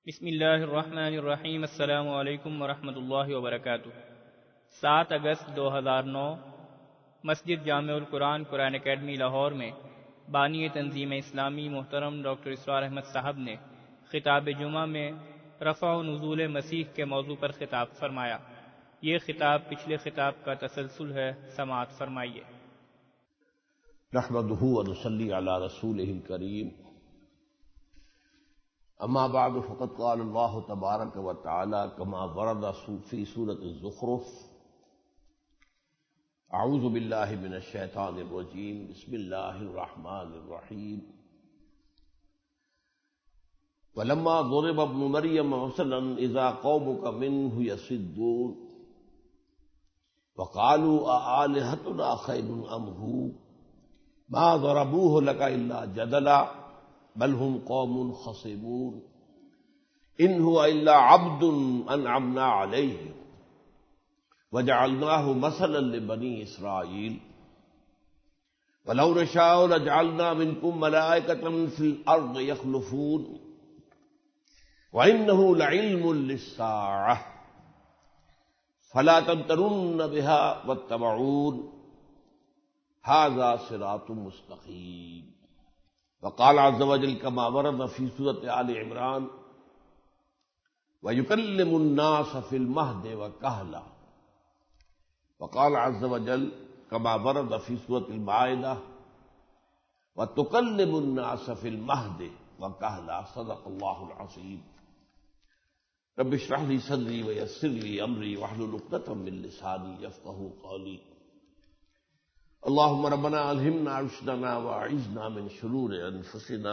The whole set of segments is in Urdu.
بسم اللہ الرحمن الرحیم۔ السلام علیکم ورحمۃ اللہ وبرکاتہ۔ 7 اگست 2009 مسجد جامع القرآن قرآن اکیڈمی لاہور میں بانی تنظیم اسلامی محترم ڈاکٹر اسرار احمد صاحب نے خطاب جمعہ میں رفع و نزول مسیح کے موضوع پر خطاب فرمایا۔ یہ خطاب پچھلے خطاب کا تسلسل ہے، سماعت فرمائیے۔ نحمده ونصلي على رسوله الكريم، اما بعد فقد قال الله تبارك وتعالى كما ورد في سورة الزخرف: اعوذ بالله من الشيطان الرجيم، بسم الله الرحمن الرحيم، ولما ضرب ابن مريم مثلا اذا قومك منه يصدون وقالوا أآلهتنا خير أم هو ما ضربوه لك إلا جدلا بل هم قوم خصمون إن هو إلا عبد أنعمنا عليه وجعلناه مثلا لبني إسرائيل ولو نشاء لجعلنا منكم ملائكة في الأرض يخلفون وإنه لعلم للساعة فلا تمترن بها واتبعون هذا صراط مستقيم۔ وقال عز وجل كما ورد في سورة آل عمران: ويكلم الناس في المهد وكهلا۔ وقال عز وجل كما ورد في سورة المائدة: وتكلم الناس في المهد وكهلا۔ صدق الله العظيم۔ رب اشرح لي صدري ويسر لي امري واحلل عقدة من لساني يفقهوا قولي۔ اللهم ربنا الهمنا رشدنا واعذنا من شرور انفسنا،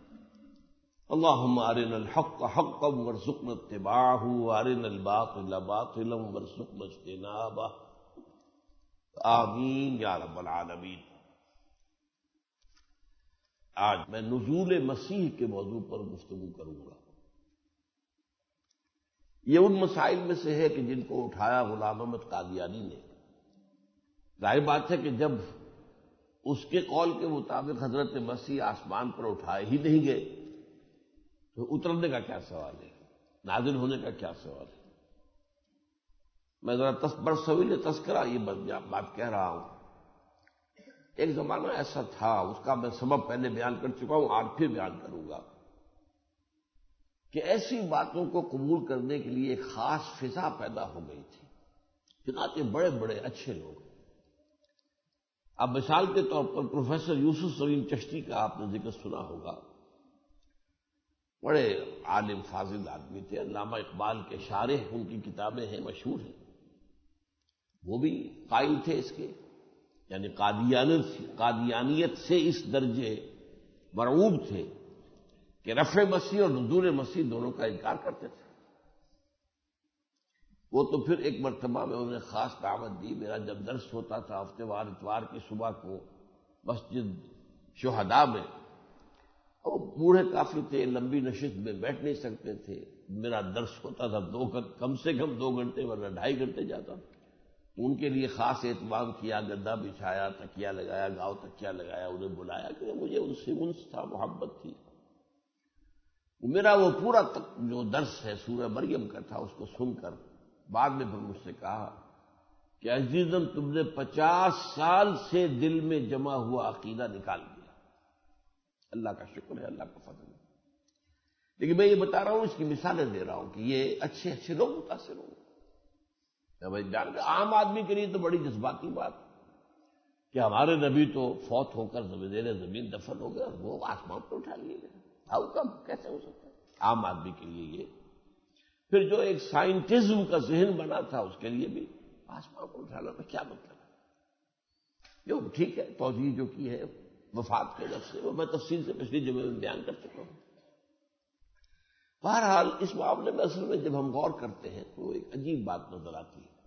اللهم ارنا الحق حقا وارزقنا اتباعه وارنا الباطل باطلا وارزقنا اجتنابه، آمین یا رب العالمین۔ آج میں نزول مسیح کے موضوع پر گفتگو کروں گا۔ یہ ان مسائل میں سے ہے کہ جن کو اٹھایا غلام احمد قادیانی نے۔ ظاہر بات ہے کہ جب اس کے قول کے مطابق حضرت مسیح آسمان پر اٹھائے ہی نہیں گئے تو اترنے کا کیا سوال ہے، نازل ہونے کا کیا سوال ہے۔ میں ذرا برصغیر تذکرہ یہ بات کہہ رہا ہوں۔ ایک زمانہ ایسا تھا، اس کا میں سبب پہلے بیان کر چکا ہوں، آج پھر بیان کروں گا، کہ ایسی باتوں کو قبول کرنے کے لیے ایک خاص فضا پیدا ہو گئی تھی۔ چنانچہ بڑے بڑے اچھے لوگ، اب مثال کے طور پر پروفیسر یوسف سلیم چشتی کا آپ نے ذکر سنا ہوگا، بڑے عالم فاضل آدمی تھے، علامہ اقبال کے شارح ان کی کتابیں ہیں، مشہور ہیں۔ وہ بھی قائل تھے اس کے، یعنی قادیانیت سے اس درجے مرعوب تھے کہ رفع مسیح اور نزول مسیح دونوں کا انکار کرتے تھے۔ وہ تو پھر ایک مرتبہ میں انہیں خاص دعوت دی۔ میرا جب درس ہوتا تھا ہفتے وار اتوار کی صبح کو مسجد شہداء میں، وہ بوڑھے کافی تھے، لمبی نشست میں بیٹھ نہیں سکتے تھے، میرا درس ہوتا تھا کم سے کم 2 گھنٹے ورنہ 2.5 گھنٹے جاتا تھا۔ ان کے لیے خاص اہتمام کیا، گدا بچھایا، تکیہ لگایا، گاؤ تکیہ لگایا، انہیں بلایا، کہ مجھے ان سے انس تھا، محبت تھی۔ میرا وہ پورا جو درس ہے سورہ مریم کا تھا، اس کو سن کر بعد میں پھر مجھ سے کہا کہ عزیزم، تم نے 50 سال سے دل میں جمع ہوا عقیدہ نکال دیا۔ اللہ کا شکر ہے، اللہ کا فضل ہے۔ لیکن میں یہ بتا رہا ہوں، اس کی مثالیں دے رہا ہوں کہ یہ اچھے اچھے لوگ متاثر ہوں گے۔ عام آدمی کے لیے تو بڑی جذباتی بات کہ ہمارے نبی تو فوت ہو کر زیر زمین دفن ہو گئے اور وہ آسمان پر اٹھا لیے گئے، ہاؤ کم، کیسے ہو سکتا ہے؟ عام آدمی کے لیے یہ، پھر جو ایک سائنٹزم کا ذہن بنا تھا اس کے لیے بھی آسمان کو اٹھانا کا کیا مطلب ہے؟ جو ٹھیک ہے، توجیہ جو کی ہے وفات کے لفظ سے، وہ میں تفصیل سے پچھلی جمعے میں بیان کر چکا ہوں۔ بہرحال اس معاملے میں اصل میں جب ہم غور کرتے ہیں تو ایک عجیب بات نظر آتی ہے۔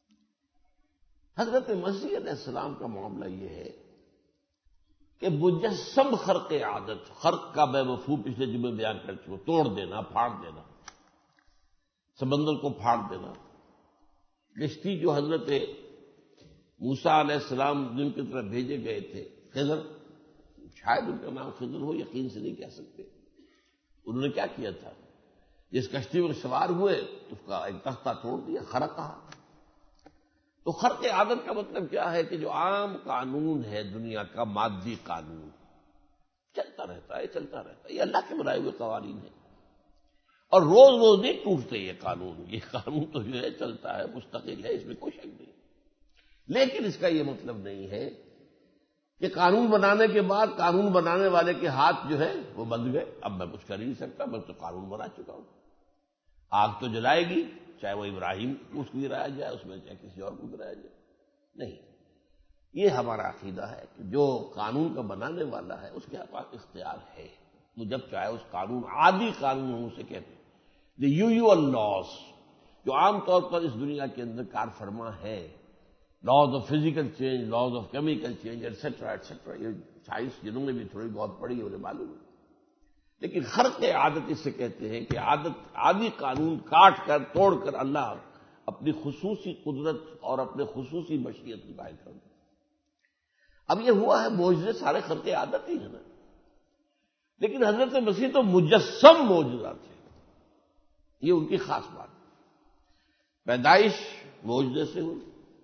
حضرت مسیح علیہ السلام کا معاملہ یہ ہے کہ مجسم خرق عادت، خرق کا بے مفہوم پچھلے جمعے بیان کر چکا، توڑ دینا، پھاڑ دینا، سمندر کو پھاڑ دینا۔ کشتی جو حضرت موسیٰ علیہ السلام جن کی طرف بھیجے گئے تھے، خضر، شاید ان کا نام خضر ہو، یقین سے نہیں کہہ سکتے، انہوں نے کیا کیا تھا جس کشتی میں سوار ہوئے اس کا ایک تختہ توڑ دیا، خرق کہا۔ تو خرق عادت کا مطلب کیا ہے کہ جو عام قانون ہے دنیا کا، مادی قانون چلتا رہتا ہے چلتا رہتا ہے، یہ اللہ کے بنائے ہوئے قوانین ہیں، اور روز روز نہیں ٹوٹتے یہ قانون تو جو ہے چلتا ہے، مستقل ہے، اس میں کوئی شک نہیں۔ لیکن اس کا یہ مطلب نہیں ہے کہ قانون بنانے کے بعد قانون بنانے والے کے ہاتھ جو ہے وہ بند گئے، اب میں کچھ کر ہی نہیں سکتا، میں تو قانون بنا چکا ہوں۔ آگ تو جلائے گی، چاہے وہ ابراہیم کو اس کو گرایا جائے اس میں، چاہے کسی اور کو گرایا جائے، نہیں۔ یہ ہمارا عقیدہ ہے کہ جو قانون کا بنانے والا ہے اس کے پاس اختیار ہے، وہ جب چاہے اس قانون، عادی قانون ہم اسے کہتے ہیں دی یوزول لاز، جو عام طور پر اس دنیا کے اندر کار فرما ہے، laws of physical change, laws of chemical change, etcetera etcetera, یہ سائنس جنہوں نے بھی تھوڑی بہت پڑھی ہے انہیں معلوم ہے۔ لیکن خرق عادت اس سے کہتے ہیں کہ عادی قانون کاٹ کر توڑ کر اللہ اپنی خصوصی قدرت اور اپنے خصوصی مشیت کی ظاہر کر دے۔ اب یہ ہوا ہے، معجزے سارے خرق عادت ہی ہے نا، لیکن حضرت مسیح تو مجسم معجزہ تھے، یہ ان کی خاص بات ہے۔ پیدائش معجزے سے ہوئی،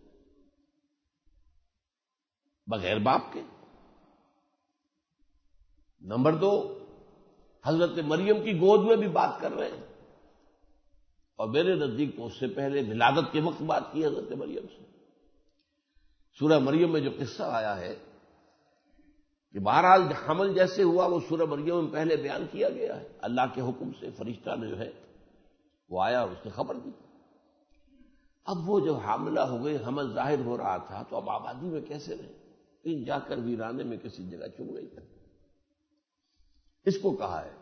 بغیر باپ کے۔ نمبر 2، حضرت مریم کی گود میں بھی بات کر رہے ہیں، اور میرے نزدیک تو اس سے پہلے ولادت کے وقت بات کی حضرت مریم سے۔ سورہ مریم میں جو قصہ آیا ہے کہ بہرحال حمل جیسے ہوا وہ سورہ مریم میں پہلے بیان کیا گیا ہے، اللہ کے حکم سے فرشتہ نے جو ہے وہ آیا اور اس نے خبر دی۔ اب وہ جب حاملہ ہو گئے، حمل ظاہر ہو رہا تھا، تو اب آبادی میں کیسے رہے؟ کہیں جا کر ویرانے میں کسی جگہ چھپ گئی۔ اس کو کہا ہے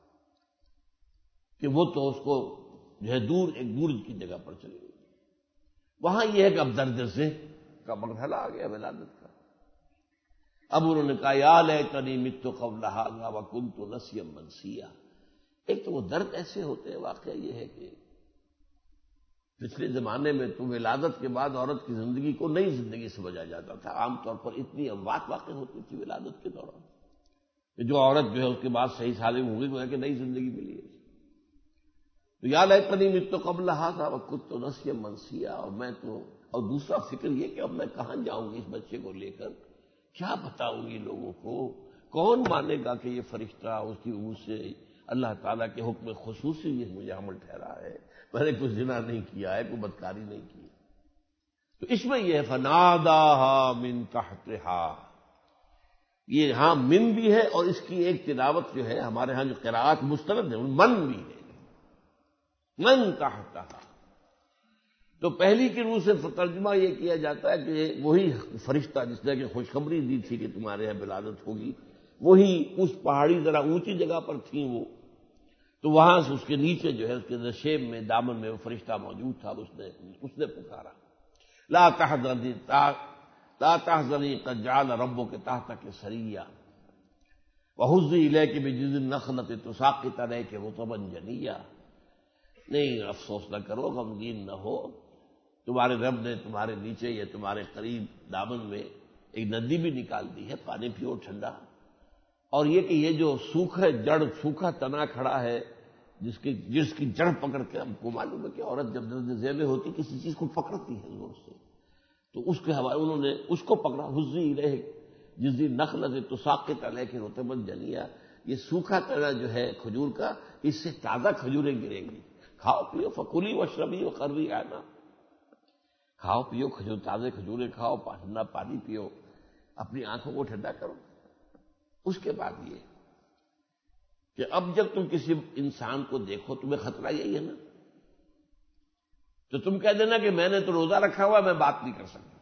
کہ وہ تو اس کو جو ہے دور ایک برج کی جگہ پر چلی گئی۔ وہاں یہ ہے کہ اب درد ذہن کا مرحلہ آ گیا ولادت کا۔ اب انہوں نے کہا یا لیتنی مت قبل ھذا وکنت نسیا منسیا۔ ایک تو وہ درد ایسے ہوتے ہیں، واقعہ یہ ہے کہ پچھلے زمانے میں تو ولادت کے بعد عورت کی زندگی کو نئی زندگی سمجھا جاتا تھا، عام طور پر اتنی اموات واقع ہوتی تھی ولادت کے دوران کہ جو عورت جو ہے اس کے بعد صحیح سالم ہوگی تو ہے کہ نئی زندگی ملی ہے۔ تو یا لیتنی مت قبل ھذا وکنت نسیا منسیا، اور میں تو، اور دوسرا فکر یہ کہ اب میں کہاں جاؤں گی اس بچے کو لے کر، کیا بتاؤں گی لوگوں کو، کون مانے گا کہ یہ فرشتہ اس کی منہ سے اللہ تعالیٰ کے حکم خصوصی یہ مجھے عمل ٹھہرا ہے، میں نے کچھ زنا نہیں کیا ہے، کوئی بدکاری نہیں کی۔ تو اس میں یہ فناداہا من تحتہا، یہ ہاں من بھی ہے، اور اس کی ایک تلاوت جو ہے ہمارے ہاں جو قراءات مستند ہے من بھی ہے، من تحتہا۔ تو پہلی کی روح سے ترجمہ یہ کیا جاتا ہے کہ وہی فرشتہ جس نے کہ خوشخبری دی تھی کہ تمہارے یہاں ولادت ہوگی، وہی اس پہاڑی ذرا اونچی جگہ پر تھیں وہ، تو وہاں سے اس کے نیچے جو ہے اس کے نشیب میں دامن میں وہ فرشتہ موجود تھا، اس نے پکارا لا تحزنی قد جعل ربک تحتک سریا وہزی الیک بجذع النخلۃ تساقط علیک رطبا جنیا۔ نہیں، افسوس نہ کرو، غمگین نہ ہو، تمہارے رب نے تمہارے نیچے یا تمہارے قریب دامن میں ایک ندی بھی نکال دی ہے، پانی پیو ٹھنڈا۔ اور یہ کہ یہ جو سوکھا تنا کھڑا ہے جس کی جڑ پکڑ کے، ہم کو معلوم ہے کہ عورت جب درد ذیل میں ہوتی کسی چیز کو پکڑتی ہے زور سے، تو اس کے حوالے انہوں نے اس کو پکڑا، حزی الیک جذع النخلۃ تساقط علیک رطبا جنیا۔ یہ سوکھا تنا جو ہے کھجور کا، اس سے تازہ کھجوریں گریں گی، کھاؤ پیو، فکلی واشربی وقرری عینا، کھاؤ پیو تازے کھجوریں کھاؤ، ٹھنڈا پانی پیو، اپنی آنکھوں کو ٹھنڈا کرو۔ اس کے بعد یہ کہ اب جب تم کسی انسان کو دیکھو تمہیں خطرہ یہی ہے نا، تو تم کہہ دینا کہ میں نے تو روزہ رکھا ہوا، میں بات نہیں کر سکتا۔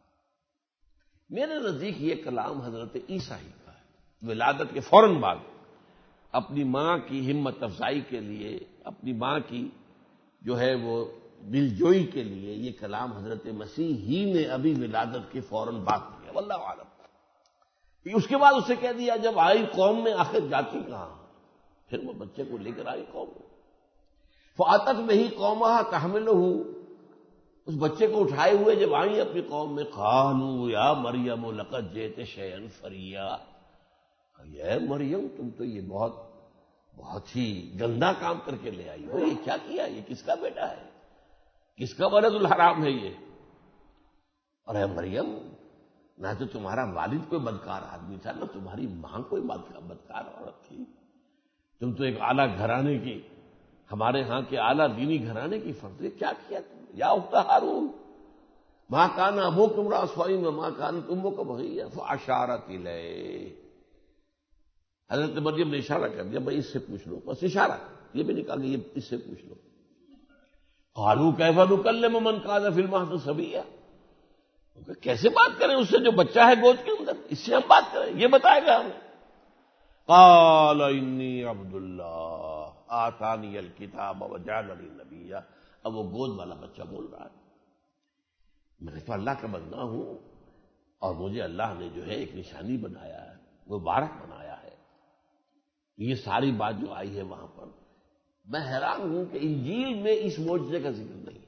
میرے نزدیک یہ کلام حضرت عیسیٰ ہی کا ہے، ولادت کے فوراً بعد اپنی ماں کی ہمت افزائی کے لیے، اپنی ماں کی جو ہے وہ دلجوئی کے لیے یہ کلام حضرت مسیح ہی نے ابھی ولادت کے فوراً بعد کیا، واللہ عالم۔ اس کے بعد اسے کہہ دیا جب آئی قوم میں آخر جاتی کہاں، پھر وہ بچے کو لے کر آئی قوم میں، فاتت بہ قومہا تحملہ، اس بچے کو اٹھائے ہوئے جب آئیں اپنی قوم میں، قالوا یا مریم لقد جئت شیئا فریا، اے مریم تم تو یہ بہت بہت ہی گندا کام کر کے لے آئی ہو، یہ کیا کیا؟ یہ کس کا بیٹا ہے؟ کس کا ولد الحرام ہے یہ؟ اور اے مریم، نہ تو تمہارا والد کوئی بدکار آدمی تھا، نہ تمہاری ماں کوئی بدکار عورت تھی. تم تو ایک اعلیٰ گھرانے کی، ہمارے ہاں کے اعلیٰ دینی گھرانے کی فرد. کیا کیا تم نے؟ یا اخت ہارون ماں کان ابوک امرأ سوء وما کانت امک بغیہ فاشارت الیہ. حضرت مریم نے اشارہ کر دیا، بھائی اس سے پوچھ لو، بس اشارہ، یہ بھی نہیں کہا کہ یہ اس سے پوچھ لو. قالوا کیف نکلم من کان فی المہد صبیا، کیسے بات کریں اس سے جو بچہ ہے گود کے اندر؟ اس سے ہم بات کریں، یہ بتائے گا ہمیں. قال انی عبد اللہ آتانی الکتاب وجعلنی نبیا. اب وہ گود والا بچہ بول رہا ہے، میں تو اللہ کا بندہ ہوں اور مجھے اللہ نے جو ہے ایک نشانی بنایا ہے، مبارک بنایا ہے. یہ ساری بات جو آئی ہے وہاں پر، میں حیران ہوں کہ انجیل میں اس معجزے کا ذکر نہیں.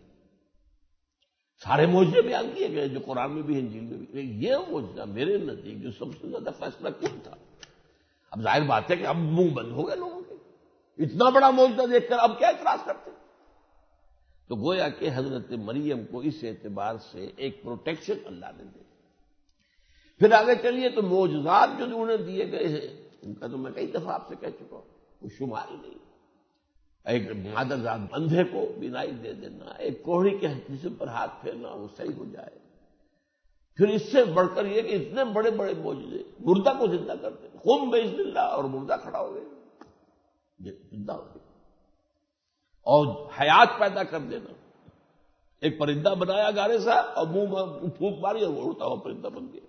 سارے معجزے بیان کیے گئے جو قرآن میں بھی انجیل میں بھی، یہ معجزہ میرے نزدیک جو سب سے زیادہ فیصلہ کن تھا. اب ظاہر بات ہے کہ اب منہ بند ہو گئے لوگوں کے، اتنا بڑا معجزہ دیکھ کر اب کیا اعتراض کرتے؟ تو گویا کہ حضرت مریم کو اس اعتبار سے ایک پروٹیکشن اللہ نے دی. پھر آگے چلیے تو معجزات جو انہیں دیے گئے ہیں ان کا تو میں کئی دفعہ آپ سے کہہ چکا ہوں، کوئی شمار ہی نہیں. ایک مادرزاد اندھے کو بینائی دے دینا، ایک کوہڑی کے جسم پر ہاتھ پھیرنا وہ صحیح ہو جائے. پھر اس سے بڑھ کر یہ کہ اتنے بڑے بڑے معجزے، مردہ کو زندہ کر دینا، قم باذن اللہ، اور مردہ کھڑا ہو گیا، یہ زندہ ہو گیا. اور حیات پیدا کر دینا، ایک پرندہ بنایا گارے سا اور منہ میں پھونک ماری اور وہ اڑتا ہوا پرندہ بن گیا.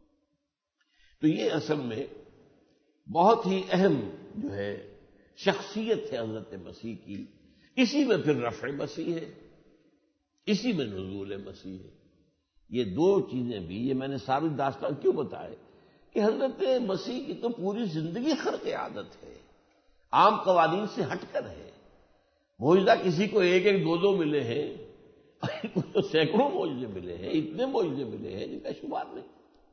تو یہ اصل میں بہت ہی اہم جو ہے شخصیت ہے حضرت مسیح کی. اسی میں پھر رفع مسیح ہے، اسی میں نزول مسیح ہے. یہ دو چیزیں بھی، یہ میں نے ساری داستان کیوں بتائے کہ حضرت مسیح کی تو پوری زندگی خرق عادت ہے، عام قوانین سے ہٹ کر ہے. معجزہ کسی کو ایک ایک دو دو ملے ہیں، کو تو سینکڑوں معجزے ملے ہیں، اتنے معجزے ملے ہیں جن کا شمار نہیں.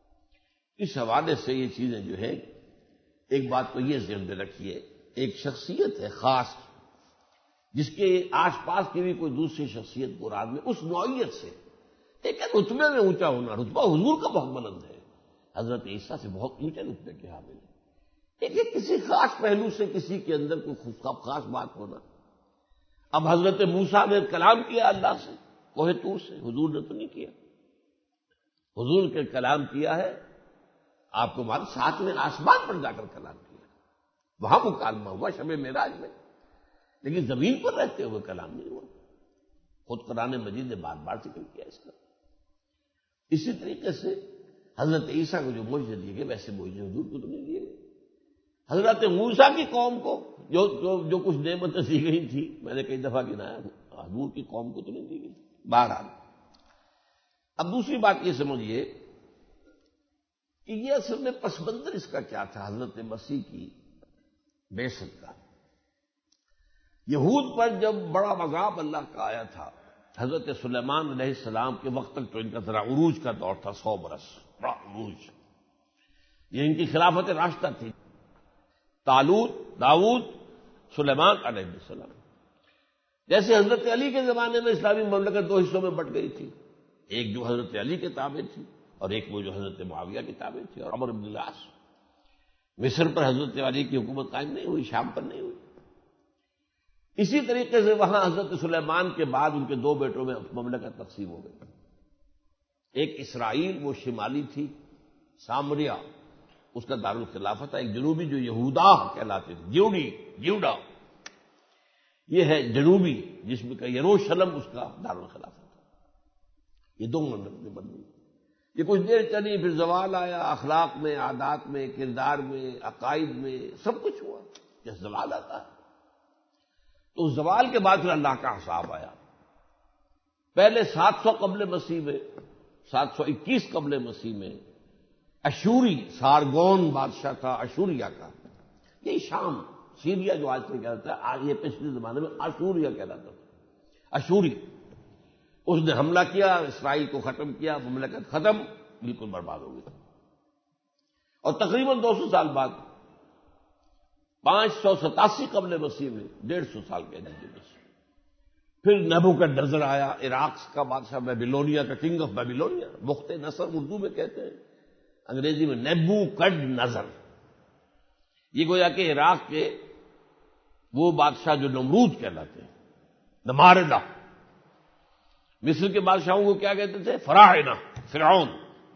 اس حوالے سے یہ چیزیں جو ہے، ایک بات تو یہ ذہن میں رکھیے، ایک شخصیت ہے خاص جس کے آس پاس کی بھی کوئی دوسری شخصیت قرآن میں اس نوعیت سے، ایک ہے رتبے میں اونچا ہونا، رتبہ حضور کا بہت بلند ہے، حضرت عیسیٰ سے بہت اونچے رتبے کے حامل ہے. ایک ہے کسی خاص پہلو سے کسی کے اندر کوئی خاص بات ہونا. اب حضرت موسیٰ نے کلام کیا اللہ سے کوہ طور سے، حضور نے تو نہیں کیا. حضور کے کلام کیا ہے آپ کو معلوم، ساتویں آسمان پر جا کر کلام کیا، وہاں مکالمہ ہوا شب معراج میں، لیکن زمین پر رہتے ہوئے کلام نہیں ہوا. خود قرآن مجید نے بار بار ذکر کیا اس کا. اسی طریقے سے حضرت عیسیٰ کو جو معجزے دیے گئے ویسے معجزے حضور کو تو نہیں دیے گئے. حضرت موسیٰ کی قوم کو جو کچھ نعمتیں دی گئی تھی، میں نے کئی دفعہ گنایا، حضور کی قوم کو تو نہیں دی گئی. بہرحال اب دوسری بات یہ سمجھیے کہ یہ اصل میں پس منظر اس کا کیا تھا حضرت مسیح کی بعثت کا. یہود پر جب بڑا عذاب اللہ کا آیا تھا، حضرت سلیمان علیہ السلام کے وقت تک تو ان کا ذرا عروج کا دور تھا، 100 برس بڑا عروج، یہ ان کی خلافت راشدہ تھی. طالوت، داؤد، سلیمان علیہ السلام. جیسے حضرت علی کے زمانے میں اسلامی مملکت دو حصوں میں بٹ گئی تھی، ایک جو حضرت علی کے تابع تھی اور ایک وہ جو حضرت معاویہ کے تابع تھی، اور عمرو بن العاص. مصر پر حضرت علی کی حکومت قائم نہیں ہوئی، شام پر نہیں ہوئی. اسی طریقے سے وہاں حضرت سلیمان کے بعد ان کے دو بیٹوں میں مملکت تقسیم ہو گئی. ایک اسرائیل وہ شمالی تھی، سامریا اس کا دارالخلافت تھا. ایک جنوبی جو یہودا کہلاتے تھے، جیوڈا یہ ہے جنوبی، جس میں کہ یروشلم اس کا دارالخلافت تھا. یہ دو مملکتیں بن گئی. یہ کچھ دیر چلی، پھر زوال آیا، اخلاق میں، عادات میں، کردار میں، عقائد میں، سب کچھ ہوا. جیسے زوال آتا ہے تو اس زوال کے بعد پھر اللہ کا حساب آیا. پہلے 700 قبل مسیح میں، 721 قبل مسیح میں اشوری سارگون بادشاہ تھا اشوریا کا. یہ شام سیریا جو آج کل کہلاتا ہے، آج یہ پچھلے زمانے میں اشوریا کہلاتا تھا. اشوری اس نے حملہ کیا، اسرائیل کو ختم کیا، مملکت ختم، بالکل برباد ہو گئی. اور تقریباً 200 سال بعد 587 قبل مسیح میں 150 سال کے نزدیک بس. پھر نیبوکڈنیزر آیا، عراق کا بادشاہ، بیبیلونیا کا کنگ آف بیبیلونیا، بخت نصر اردو میں کہتے ہیں، انگریزی میں نیبوکڈنیزر. یہ گویا کہ عراق کے وہ بادشاہ جو نمرود کہلاتے ہیں، نماردہ. مصر کے بادشاہوں کو کیا کہتے تھے؟ فراعنہ، فرعون.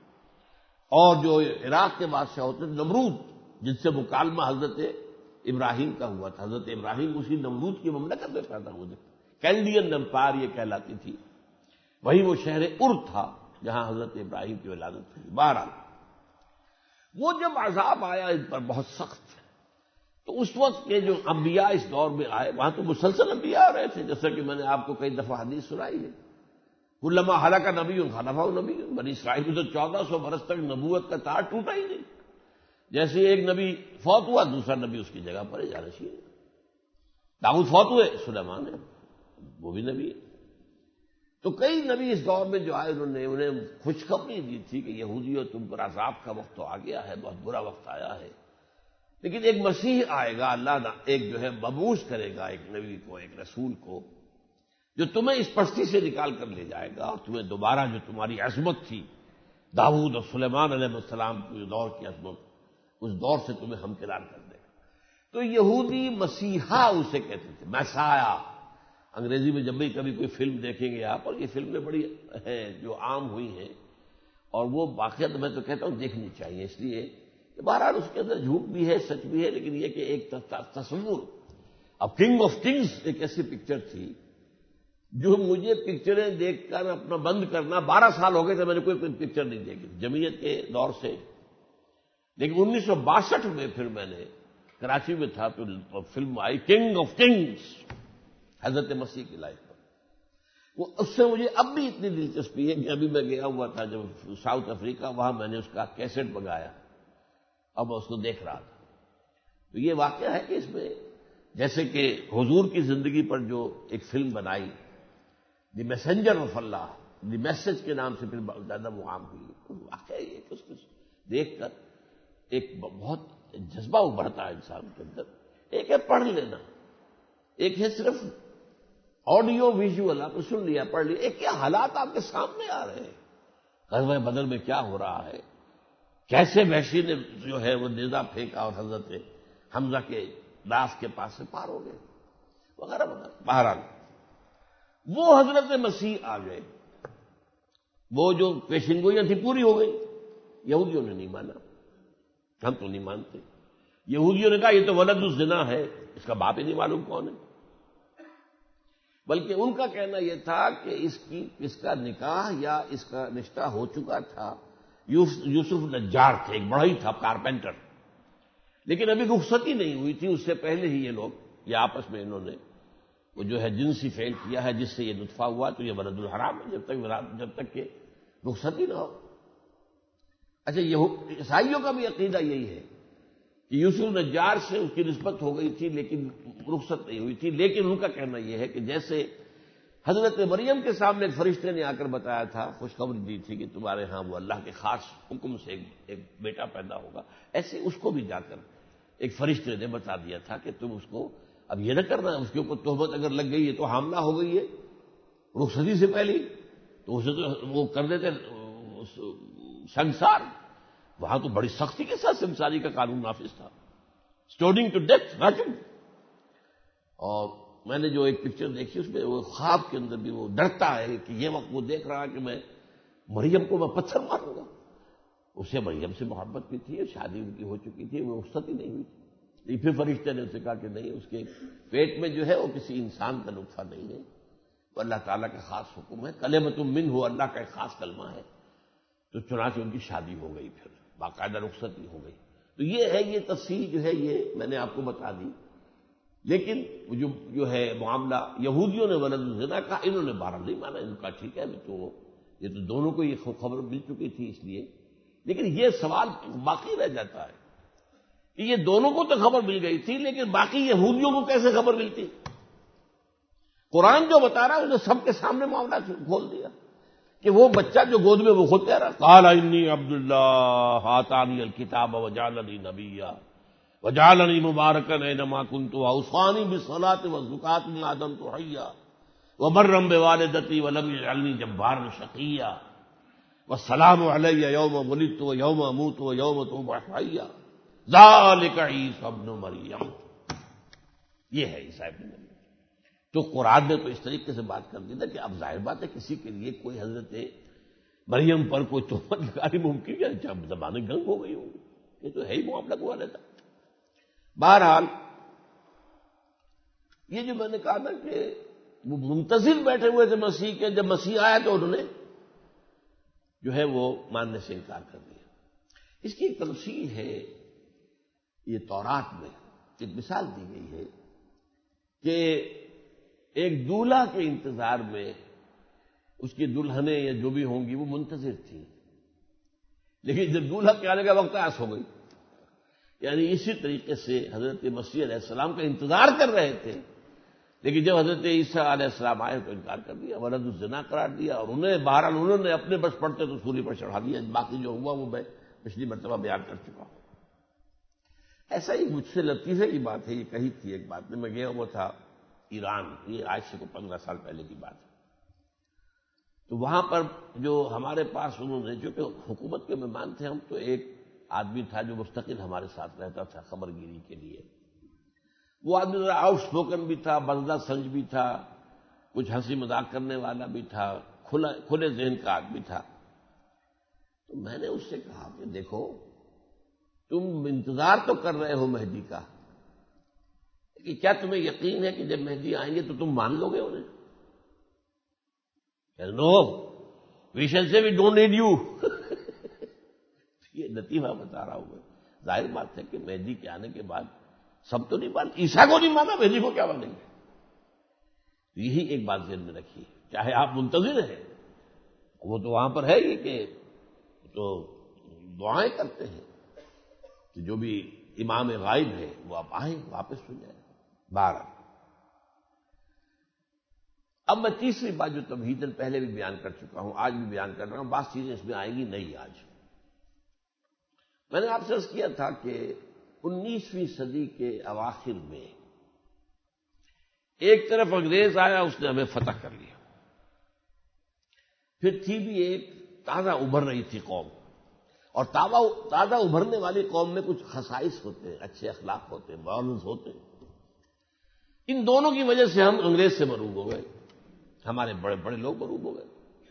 اور جو عراق کے بادشاہ ہوتے تھے نمرود، جن سے مکالمہ حضرت ابراہیم کا ہوا تھا. حضرت ابراہیم اسی نمرود کی مملکت میں پیدا ہوئے تھے. کیلڈین امپائر یہ کہلاتی تھی. وہی وہ شہر ار تھا جہاں حضرت ابراہیم کی ولادت ہوئی. بہرحال وہ جب عذاب آیا ان پر بہت سخت، تو اس وقت کے جو انبیاء اس دور میں آئے، وہاں تو مسلسل انبیاء آ رہے تھے، جیسا کہ میں نے آپ کو کئی دفعہ حدیث سنائی ہے. کلما ہلاک نبی خلفہ نبی. بنی اسرائیل میں تو 1400 برس تک نبوت کا تار ٹوٹا ہی نہیں. جیسے ایک نبی فوت ہوا، دوسرا نبی اس کی جگہ پر جانشین ہے. داؤد فوت ہوئے، سلیمان ہے، وہ بھی نبی ہے. تو کئی نبی اس دور میں جو آئے انہیں خوشخبری دی تھی کہ یہودیوں تم پر عذاب کا وقت تو آ گیا ہے، بہت برا وقت آیا ہے، لیکن ایک مسیح آئے گا، اللہ ایک جو ہے مبعوث کرے گا ایک نبی کو، ایک رسول کو، جو تمہیں اس پستی سے نکال کر لے جائے گا اور تمہیں دوبارہ جو تمہاری عظمت تھی داؤد اور سلیمان علیہ السلام کے دور کی عظمت، اس دور سے تمہیں ہمکنار کر دے گا. تو یہودی مسیحا اسے کہتے تھے، میسایا. انگریزی میں جب بھی کبھی کوئی فلم دیکھیں گے آپ، اور یہ فلمیں بڑی ہیں جو عام ہوئی ہیں، اور وہ واقعات میں تو کہتا ہوں دیکھنی چاہیے، اس لیے کہ بہرحال اس کے اندر جھوٹ بھی ہے، سچ بھی ہے، لیکن یہ کہ ایک تصور. اب کنگ آف کنگز ایک ایسی پکچر تھی جو مجھے پکچریں دیکھ کر اپنا بند کرنا 12 سال ہو گئے تھے، میں نے کوئی پکچر نہیں دیکھی جمعیت کے دور سے. لیکن 1962 میں پھر میں نے کراچی میں تھا تو فلم آئی کنگ آف کنگز، حضرت مسیح کی لائف پر. وہ اس سے مجھے اب بھی اتنی دلچسپی ہے کہ ابھی میں گیا ہوا تھا جب ساؤتھ افریقہ، وہاں میں نے اس کا کیسٹ منگایا، اب میں اس کو دیکھ رہا تھا. تو یہ واقعہ ہے کہ اس میں جیسے کہ حضور کی زندگی پر جو ایک فلم بنائی دی میسنجر آف اللہ، دی میسج کے نام سے پھر زیادہ مقام ہوئی. واقعہ یہ کہ اس کو دیکھ کر ایک بہت جذبہ ابھرتا ہے انسان کے اندر. ایک ہے پڑھ لینا، ایک ہے صرف آڈیو ویژول، آپ نے سن لیا، پڑھ لیا. ایک کیا حالات آپ کے سامنے آ رہے ہیں، غزوہ بدر میں کیا ہو رہا ہے، کیسے وحشی نے جو ہے وہ نیزہ پھینکا اور حضرت حمزہ کے لاش کے پاس سے پار ہو گئے، وغیرہ وغیرہ. بہرحال وہ حضرت مسیح آ گئے، وہ جو پیشنگوئیاں تھیں پوری ہو گئی. یہودیوں نے نہیں مانا، ہم تو نہیں مانتے. یہودیوں نے کہا یہ تو ولد الزنا ہے، اس کا باپ ہی نہیں معلوم کون ہے. بلکہ ان کا کہنا یہ تھا کہ اس کا نکاح یا اس کا رشتہ ہو چکا تھا. یوسف نجار تھے، ایک بڑا ہی تھا کارپینٹر، لیکن ابھی رخصتی نہیں ہوئی تھی. اس سے پہلے ہی یہ لوگ یہ آپس میں انہوں نے وہ جو ہے جنسی فعل کیا ہے، جس سے یہ نطفہ ہوا، تو یہ ولد الحرام ہے جب تک کہ رخصتی نہ ہو. اچھا، عیسائیوں کا بھی عقیدہ یہی ہے کہ یوسف نجار سے اس کی نسبت ہو گئی تھی لیکن رخصت نہیں ہوئی تھی. لیکن ان کا کہنا یہ ہے کہ جیسے حضرت مریم کے سامنے ایک فرشتے نے آ کر بتایا تھا، خوشخبری دی تھی کہ تمہارے ہاں وہ اللہ کے خاص حکم سے ایک بیٹا پیدا ہوگا، ایسے اس کو بھی جا کر ایک فرشتے نے بتا دیا تھا کہ تم اس کو اب یہ نہ کرنا، اس کے اوپر تہمت اگر لگ گئی ہے تو حاملہ ہو گئی ہے رخصتی سے پہلے، تو اسے تو وہ کر دیتے سنسار. وہاں تو بڑی سختی کے ساتھ سنساری کا قانون نافذ تھا، اسٹوننگ ٹو ڈیتھ، راجم. اور میں نے جو ایک پکچر دیکھی اس میں وہ خواب کے اندر بھی وہ ڈرتا ہے کہ یہ وقت وہ دیکھ رہا کہ میں مریم کو میں پتھر ماروں گا. اسے مریم سے محبت بھی تھی، شادی ان کی ہو چکی تھی، وہ رخصت ہی نہیں ہوئی تھی. پھر فرشتے نے اسے کہا کہ نہیں، اس کے پیٹ میں جو ہے وہ کسی انسان کا نطفہ نہیں ہے، وہ اللہ تعالیٰ کا خاص حکم ہے، کلمۃ منہ، اللہ کا ایک خاص کلمہ ہے. تو چنانچہ ان کی شادی ہو گئی، پھر باقاعدہ رخصتی ہو گئی. تو یہ ہے، یہ تفصیل جو ہے یہ میں نے آپ کو بتا دی. لیکن جو ہے معاملہ یہودیوں نے ولد الزنا کہا، انہوں نے بہرحال نہیں مانا. ان کا ٹھیک ہے، تو یہ تو دونوں کو یہ خبر مل چکی تھی اس لیے. لیکن یہ سوال باقی رہ جاتا ہے کہ یہ دونوں کو تو خبر مل گئی تھی، لیکن باقی یہودیوں کو کیسے خبر ملتی؟ قرآن جو بتا رہا ہے اسے سب کے سامنے معاملہ کھول دیا کہ وہ بچہ جو گود میں وہ خود کہہ رہا قال انی عبد اللہ آتانی الکتاب وجعلنی نبیا. وجعلنی مبارکا اینما کنت واوصانی بالصلاۃ والزکاۃ ما دمت حیا وبرا بوالدتی ولم یجعلنی جبارا شقیا والسلام علی یوم ولدت ویوم اموت ویوم ابعث حیا ذالک عیسی ابن مریم. یہ ہے عیسی ابن مریم. تو قرآن نے تو اس طریقے سے بات کر دی نا کہ اب ظاہر بات ہے کسی کے لیے کوئی حضرت مریم پر کوئی تہمت لگانی ممکن ہے، جب زبانیں گنگ ہو گئی ہوگی. یہ تو ہے ہی معاملہ کو لیتا. بہرحال یہ جو میں نے کہا نا کہ وہ منتظر بیٹھے ہوئے تھے مسیح کے، جب مسیح آیا تو انہوں نے جو ہے وہ ماننے سے انکار کر دیا. اس کی ایک تمثیل ہے یہ تورات میں، ایک مثال دی گئی ہے کہ ایک دولہا کے انتظار میں اس کی دلہنیں یا جو بھی ہوں گی وہ منتظر تھی، لیکن جب دولہا کے آنے کا وقت آیا ہو گئی. یعنی اسی طریقے سے حضرت مسیح علیہ السلام کا انتظار کر رہے تھے، لیکن جب حضرت عیسیٰ علیہ السلام آئے تو انکار کر دیا، ولد الزنا قرار دیا. اور بہرحال انہوں نے اپنے بس پڑتے تو سولی پر چڑھا دیا. باقی جو ہوا وہ میں پچھلی مرتبہ بیان کر چکا ہوں. ایسا ہی مجھ سے لطیفے کی بات ہے، یہ کہی تھی ایک بات میں گیا ہوا تھا ایران، یہ آج سے 15 سال پہلے کی بات ہے. تو وہاں پر جو ہمارے پاس انہوں نے، جو کہ حکومت کے مہمان تھے ہم، تو ایک آدمی تھا جو مستقل ہمارے ساتھ رہتا تھا خبر گیری کے لیے. وہ آدمی ذرا آؤٹ اسپوکن بھی تھا، بندہ سنج بھی تھا، کچھ ہنسی مذاق کرنے والا بھی تھا، کھلے ذہن کا آدمی تھا. تو میں نے اس سے کہا کہ دیکھو تم انتظار تو کر رہے ہو مہدی کا، کہ کیا تمہیں یقین ہے کہ جب مہدی آئیں گے تو تم مان لو گے انہیں؟ نو وی شیل سے وی ڈونٹ نیڈ یو. یہ لطیفہ بتا رہا ہوں میں. ظاہر بات ہے کہ مہدی کے آنے کے بعد سب تو نہیں مانتے، عیسیٰ کو نہیں مانا، مہدی کو کیا مانیں گے؟ یہی ایک بات ذہن میں رکھیے. چاہے آپ منتظر ہیں، وہ تو وہاں پر ہے ہی کہ تو دعائیں کرتے ہیں کہ جو بھی امام غائب ہے وہ اب آئیں، واپس ہو جائیں. 12 اب میں تیسری بات جو تمہیداً پہلے بھی بیان کر چکا ہوں، آج بھی بیان کر رہا ہوں. بعض چیزیں اس میں آئیں گی نہیں. آج میں نے آپ سے عرض کیا تھا کہ 19ویں صدی کے اواخر میں ایک طرف انگریز آیا، اس نے ہمیں فتح کر لیا. پھر تھی بھی ایک تازہ ابھر رہی تھی قوم، اور تازہ ابھرنے والی قوم میں کچھ خصائص ہوتے ہیں، اچھے اخلاق ہوتے ہیں، ویلوز ہوتے ہیں. ان دونوں کی وجہ سے ہم انگریز سے مروب ہو گئے، ہمارے بڑے بڑے لوگ مروب ہو گئے.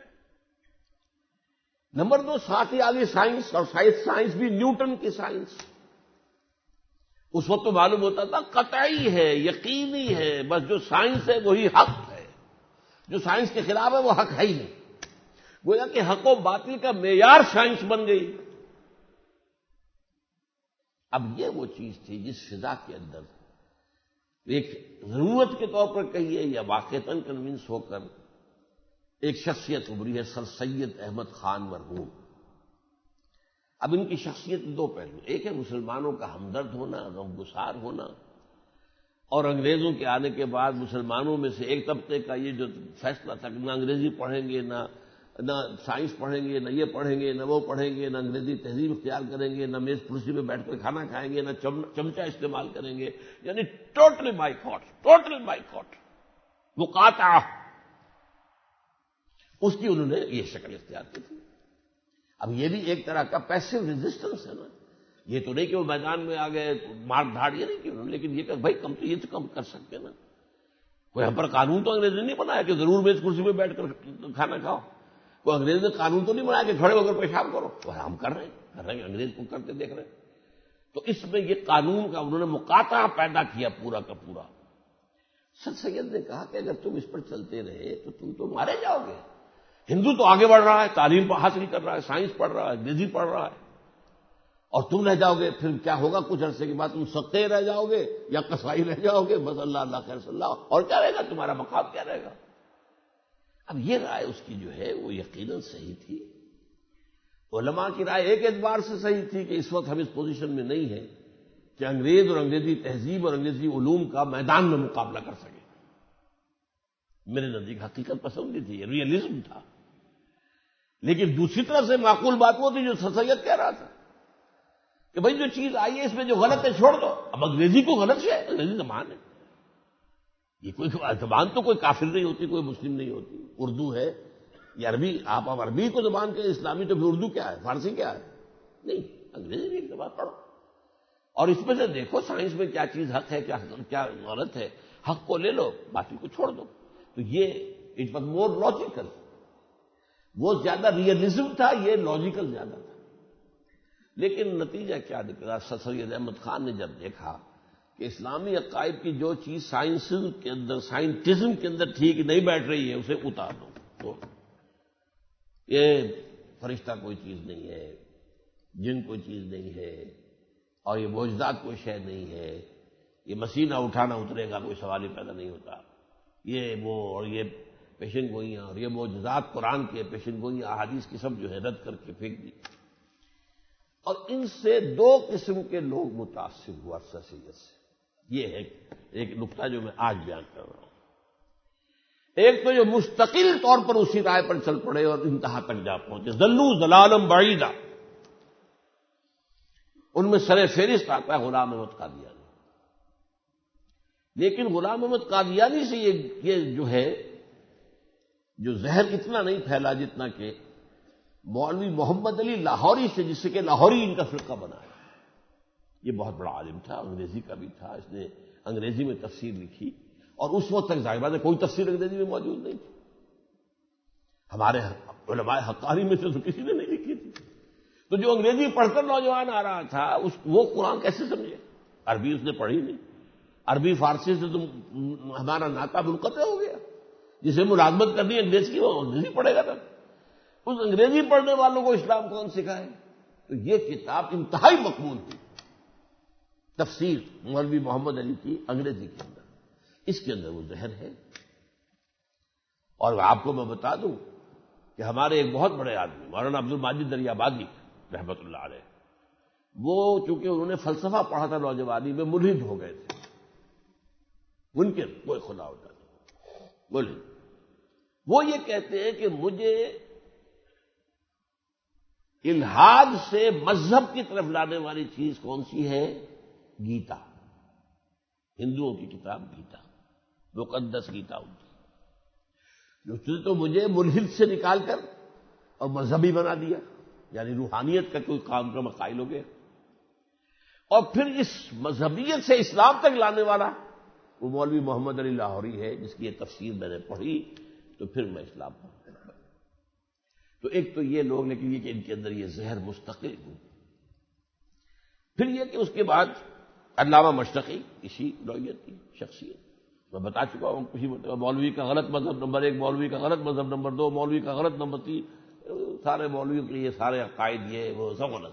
نمبر 2، ساتھ ہی آگے سائنس، اور سائنس بھی نیوٹن کی سائنس. اس وقت تو معلوم ہوتا تھا قطعی ہے، یقینی ہے، بس جو سائنس ہے وہی حق ہے، جو سائنس کے خلاف ہے وہ حق ہے ہی نہیں. گویا کہ حق و باطل کا معیار سائنس بن گئی. اب یہ وہ چیز تھی جس فضا کے اندر ایک ضرورت کے طور پر کہیے یا واقعتاً کنونس ہو کر ایک شخصیت ابھری ہے، سر سید احمد خان مرحوم. اب ان کی شخصیت 2 پہلو، ایک ہے مسلمانوں کا ہمدرد ہونا، غمگسار ہونا، اور انگریزوں کے آنے کے بعد مسلمانوں میں سے ایک طبقے کا یہ جو فیصلہ تھا کہ نہ انگریزی پڑھیں گے، نہ سائنس پڑھیں گے، نہ یہ پڑھیں گے، نہ وہ پڑھیں گے، نہ انگریزی تہذیب اختیار کریں گے، نہ میز کرسی پہ بیٹھ کر کھانا کھائیں گے، نہ چمچہ استعمال کریں گے. یعنی ٹوٹل بائیکاٹ، مقاطعہ. اس کی انہوں نے یہ شکل اختیار کی تھی. اب یہ بھی ایک طرح کا پیسو ریزسٹنس ہے نا. یہ تو نہیں کہ وہ میدان میں آ گئے مار دھاڑ، یہ نہیں کہ انہوں نے، لیکن یہ کہ بھائی کم تو یہ تو کم کر سکتے نا. کوئی ہم پر قانون تو انگریز نے نہیں بنایا کہ ضرور میز کرسی پہ بیٹھ کر کھانا کھاؤ. کوئی انگریز نے قانون تو نہیں بنایا کہ کھڑے ہو کر پیشاب کرو. وہ ہم کر رہے ہیں، انگریز کو کرتے دیکھ رہے ہیں. تو اس میں یہ قانون کا انہوں نے مقاطعہ پیدا کیا پورا کا پورا. سر سید نے کہا کہ اگر تم اس پر چلتے رہے تو تم تو مارے جاؤ گے. ہندو تو آگے بڑھ رہا ہے، تعلیم حاصل کر رہا ہے، سائنس پڑھ رہا ہے، انگریزی پڑھ رہا ہے، اور تم رہ جاؤ گے. پھر کیا ہوگا؟ کچھ عرصے کے بعد تم سکتے رہ جاؤ گے یا قصائی رہ جاؤ گے. بس اللہ اللہ خیر صلی اللہ. اور کیا رہے گا تمہارا مقام؟ کیا رہے گا؟ اب یہ رائے اس کی جو ہے وہ یقیناً صحیح تھی. علماء کی رائے ایک اعتبار سے صحیح تھی کہ اس وقت ہم اس پوزیشن میں نہیں ہیں کہ انگریز اور انگریزی تہذیب اور انگریزی علوم کا میدان میں مقابلہ کر سکیں. میرے نزدیک حقیقت پسندی تھی، ریئلزم تھا. لیکن دوسری طرف سے معقول بات وہ تھی جو سر سید کہہ رہا تھا کہ بھائی جو چیز آئی ہے اس میں جو غلط ہے چھوڑ دو. اب انگریزی کو غلط ہے، انگریزی زبان ہے، یہ کوئی زبان تو کوئی کافر نہیں ہوتی، کوئی مسلم نہیں ہوتی. اردو ہے یہ عربی، آپ عربی کو زبان کے اسلامی تو پھر اردو کیا ہے، فارسی کیا ہے؟ نہیں، انگریزی بھی ایک زبان پڑھو. اور اس میں سے دیکھو سائنس میں کیا چیز حق ہے، کیا غلط ہے. حق کو لے لو، باقی کو چھوڑ دو. تو یہ اٹ واز مور لاجیکل، وہ زیادہ ریئلزم تھا، یہ لاجیکل زیادہ تھا. لیکن نتیجہ کیا نکلا؟ سید احمد خان نے جب دیکھا کہ اسلامی عقائد کی جو چیز سائنس کے اندر، سائنٹزم کے اندر ٹھیک نہیں بیٹھ رہی ہے، اسے اتار دو. تو یہ فرشتہ کوئی چیز نہیں ہے، جن کوئی چیز نہیں ہے، اور یہ معجزات کوئی شے نہیں ہے، یہ مسینہ اٹھانا اترے گا، کوئی سوال ہی پیدا نہیں ہوتا. یہ وہ اور یہ پیشن گوئیاں اور یہ معجزات قرآن کے پیشن گوئیاں احادیث کی سب جو ہے رد کر کے پھینک دی. اور ان سے دو قسم کے لوگ متاثر ہوا سید سے. یہ ہے ایک نقطہ جو میں آج بیان کر رہا ہوں. ایک تو جو مستقل طور پر اسی رائے پر چل پڑے اور انتہا تک جا پہنچے، ضلوا ضلالا بعیدا. ان میں سر فہرست آتا ہے غلام احمد قادیانی. لیکن غلام احمد قادیانی سے یہ جو ہے جو زہر اتنا نہیں پھیلا جتنا کہ مولوی محمد علی لاہوری سے، جس سے کہ لاہوری ان کا فرقہ بنا ہے. یہ بہت بڑا عالم تھا، انگریزی کا بھی تھا، اس نے انگریزی میں تفسیر لکھی، اور اس وقت تک ظاہر بات ہے کوئی تفسیر انگریزی میں موجود نہیں تھی. ہمارے علماء حقانی میں سے تو کسی نے نہیں لکھی تھی. تو جو انگریزی پڑھ کر نوجوان آ رہا تھا وہ قرآن کیسے سمجھے؟ عربی اس نے پڑھی نہیں. عربی فارسی سے تو ہمارا ناطہ منقطع ہو گیا. جسے ملازمت کرنی ہے انگریز کی، وہ انگریزی پڑھے گا. تب اس انگریزی پڑھنے والوں کو اسلام کون سکھائے؟ تو یہ کتاب انتہائی مقبول تھی، تفسیر مولوی محمد علی کی انگریزی کے اندر. اس کے اندر وہ زہر ہے. اور آپ کو میں بتا دوں کہ ہمارے ایک بہت بڑے آدمی مولانا عبد الماجد دریابادی رحمۃ اللہ علیہ، وہ چونکہ انہوں نے فلسفہ پڑھا تھا نوجوانی میں، ملحد ہو گئے تھے. منکر، کوئی خدا ہوتا نہیں، ملحد. وہ یہ کہتے ہیں کہ مجھے الحاد سے مذہب کی طرف لانے والی چیز کون سی ہے؟ گیتا، ہندوؤں کی کتاب گیتا، مقدس گیتا ہوتی. اس نے تو مجھے ملحد سے نکال کر اور مذہبی بنا دیا، یعنی روحانیت کا کوئی کام کا قائل ہو گیا. اور پھر اس مذہبیت سے اسلام تک لانے والا وہ مولوی محمد علی لاہوری ہے، جس کی یہ تفسیر میں نے پڑھی تو پھر میں اسلام پر. تو ایک تو یہ لوگ، لیکن یہ کہ ان کے اندر یہ زہر مستقل ہو. پھر یہ کہ اس کے بعد علامہ مشتقی اسی نوعیت کی شخصیت، میں بتا چکا ہوں کسی مولوی کا غلط مذہب نمبر 1، مولوی کا غلط مذہب نمبر 2، مولوی کا غلط نمبر 3. سارے مولویوں کے یہ سارے عقائد یہ وہ سب غلط.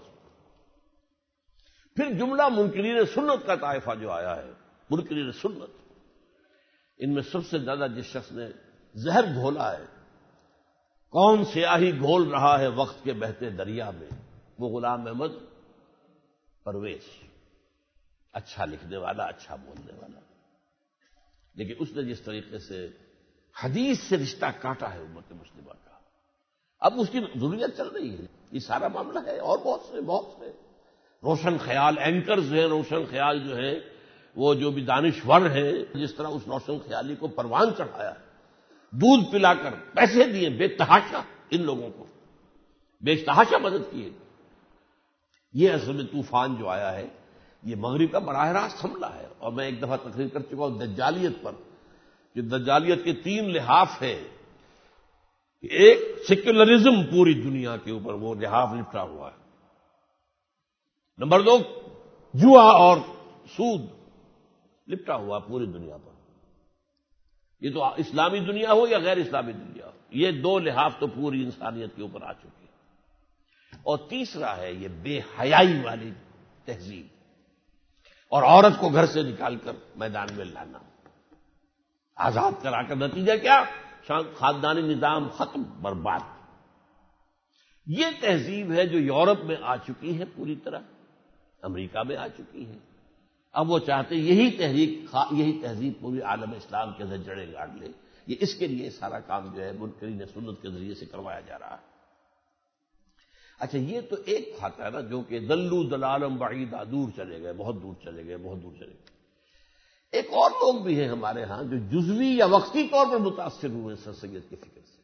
پھر جملہ منکرین سنت کا طائفہ جو آیا ہے، منکرین سنت، ان میں سب سے زیادہ جس شخص نے زہر گھولا ہے، کون سیاہی گھول رہا ہے وقت کے بہتے دریا میں، وہ غلام احمد پرویز. اچھا لکھنے والا، اچھا بولنے والا، لیکن اس نے جس طریقے سے حدیث سے رشتہ کاٹا ہے امت مسلمہ کا، اب اس کی ضروریت چل رہی ہے. یہ سارا معاملہ ہے. اور بہت سے روشن خیال اینکرز ہیں، روشن خیال جو ہے وہ جو بھی دانشور ہیں، جس طرح اس روشن خیالی کو پروان چڑھایا ہے، دودھ پلا کر پیسے دیے بے تحاشا، ان لوگوں کو بے تحاشا مدد کی ہے. یہ اصل میں طوفان جو آیا ہے یہ مغرب کا براہ راست حملہ ہے. اور میں ایک دفعہ تقریر کر چکا ہوں دجالیت پر، کہ دجالیت کے 3 لحاف ہیں. ایک سیکولرزم پوری دنیا کے اوپر وہ لحاف لپٹا ہوا ہے. نمبر 2 جوا اور سود لپٹا ہوا پوری دنیا پر. یہ تو اسلامی دنیا ہو یا غیر اسلامی دنیا ہو، یہ 2 لحاف تو پوری انسانیت کے اوپر آ چکے ہیں. اور تیسرا ہے یہ بے حیائی والی تہذیب، اور عورت کو گھر سے نکال کر میدان میں لانا، آزاد کرا کر. نتیجہ کیا؟ خاندانی نظام ختم، برباد. یہ تہذیب ہے جو یورپ میں آ چکی ہے پوری طرح، امریکہ میں آ چکی ہے. اب وہ چاہتے ہیں یہی تہذیب پوری عالم اسلام کے اندر جڑیں گاڑ لے. یہ اس کے لیے سارا کام جو ہے منکرین سنت کے ذریعے سے کروایا جا رہا ہے. اچھا یہ تو ایک کھاتا ہے نا جو کہ دلو دلالم بعیدا، دور چلے گئے، بہت دور چلے گئے، بہت دور چلے گئے۔ ایک اور لوگ بھی ہیں ہمارے ہاں جو جزوی یا وقتی طور پر متاثر ہوئے سر سید کی فکر سے۔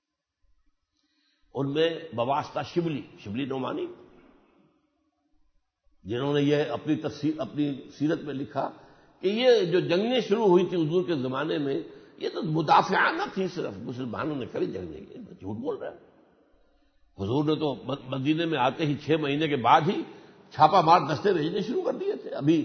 ان میں بواسطہ شبلی نعمانی، جنہوں نے یہ اپنی سیرت میں لکھا کہ یہ جو جنگیں شروع ہوئی تھی حضور کے زمانے میں، یہ تو مدافعانہ تھی، صرف مسلمانوں نے کبھی جنگ نہیں کی۔ جھوٹ بول رہا ہے۔ حضور نے تو مدینے میں آتے ہی 6 مہینے کے بعد ہی چھاپا مار دستے بھیجنے شروع کر دیے تھے۔ ابھی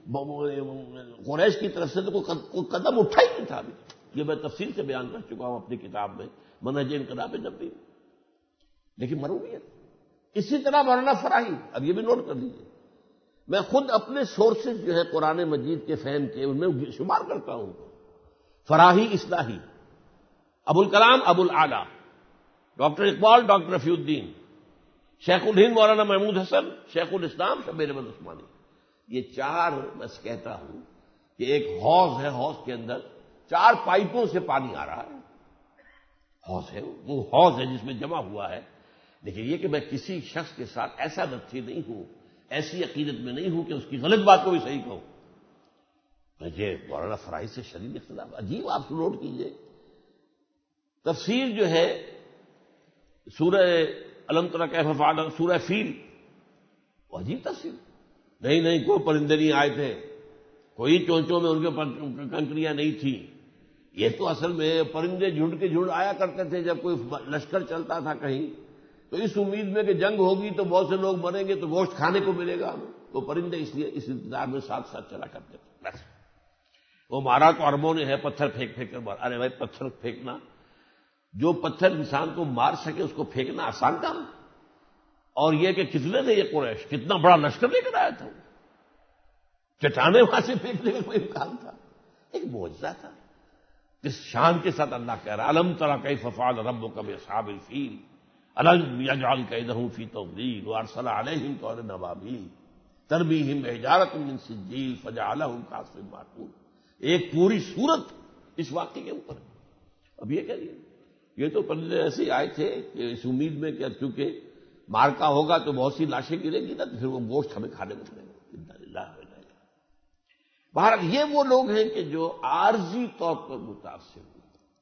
قریش کی طرف سے تو کوئی قدم اٹھا ہی نہیں تھا۔ ابھی یہ میں تفصیل سے بیان کر چکا ہوں اپنی کتاب میں منہج انقلاب نبوی میں۔ لیکن مرویت اسی طرح مولانا فراہی، اب یہ بھی نوٹ کر لیجیے، میں خود اپنے سورسز جو ہے قرآن مجید کے فہم کے ان میں شمار کرتا ہوں۔ Farahi Islahi, Abul Kalam Abul Ala, doctor Iqbal doctor Rafiuddin, شیخ الہند مولانا محمود حسن، شیخ الاسلام شبیر احمد عثمانی، یہ 4 بس کہتا ہوں کہ ایک حوض ہے، حوض کے اندر 4 پائپوں سے پانی آ رہا ہے۔ حوض ہے، وہ حوض ہے جس میں جمع ہوا ہے۔ لیکن یہ کہ میں کسی شخص کے ساتھ ایسا نفسی نہیں ہوں، ایسی عقیدت میں نہیں ہوں کہ اس کی غلط بات کو بھی صحیح کہوں۔ مجھے مولانا فراہی سے شدید اختلاف۔ عجیب، آپ نوٹ کیجئے، تفسیر جو ہے سورہ الم تر کیف فعل، سورہ فیل، وہ عجیب تفسیر۔ نہیں کوئی پرندے نہیں آئے تھے، کوئی چونچوں میں ان کے کنکریاں نہیں تھیں، یہ تو اصل میں پرندے جھنڈ کے جھنڈ آیا کرتے تھے جب کوئی لشکر چلتا تھا کہیں، تو اس امید میں کہ جنگ ہوگی تو بہت سے لوگ مریں گے تو گوشت کھانے کو ملے گا، تو پرندے اس لیے اس انتظار میں ساتھ ساتھ چلا کرتے تھے۔ بس وہ مارا تو عربوں نے ہے، پتھر پھینک کر مارا۔ ارے بھائی پتھر پھینکنا، جو پتھر انسان کو مار سکے اس کو پھینکنا آسان کام، اور یہ کہ کتنے نے، یہ قریش کتنا بڑا لشکر لے کر آیا تھا، چٹانیں وہاں سے پھینکنے کا کوئی امکان تھا؟ ایک معجزہ تھا۔ کس شان کے ساتھ اللہ کہہ رہا الم تر کیف فعل ربک باصحاب الفیل الم یجعل کیدہم فی تضلیل وارسل علیہم طیرا ابابیل ترمیہم بحجارۃ من سجیل فجعلہم کعصف مأکول۔ ایک پوری سورت اس واقعے کے اوپر ہے۔ اب یہ کہہ رہیے یہ تو پرندے ایسے ہی آئے تھے کہ اس امید میں کہ چونکہ مارکا ہوگا تو بہت سی لاشیں گریں گی نا، تو پھر وہ گوشت ہمیں کھانے کو ملے گا۔ انا للہ و انا الیہ۔ بہرحال یہ وہ لوگ ہیں کہ جو عارضی طور پر متاثر ہوئے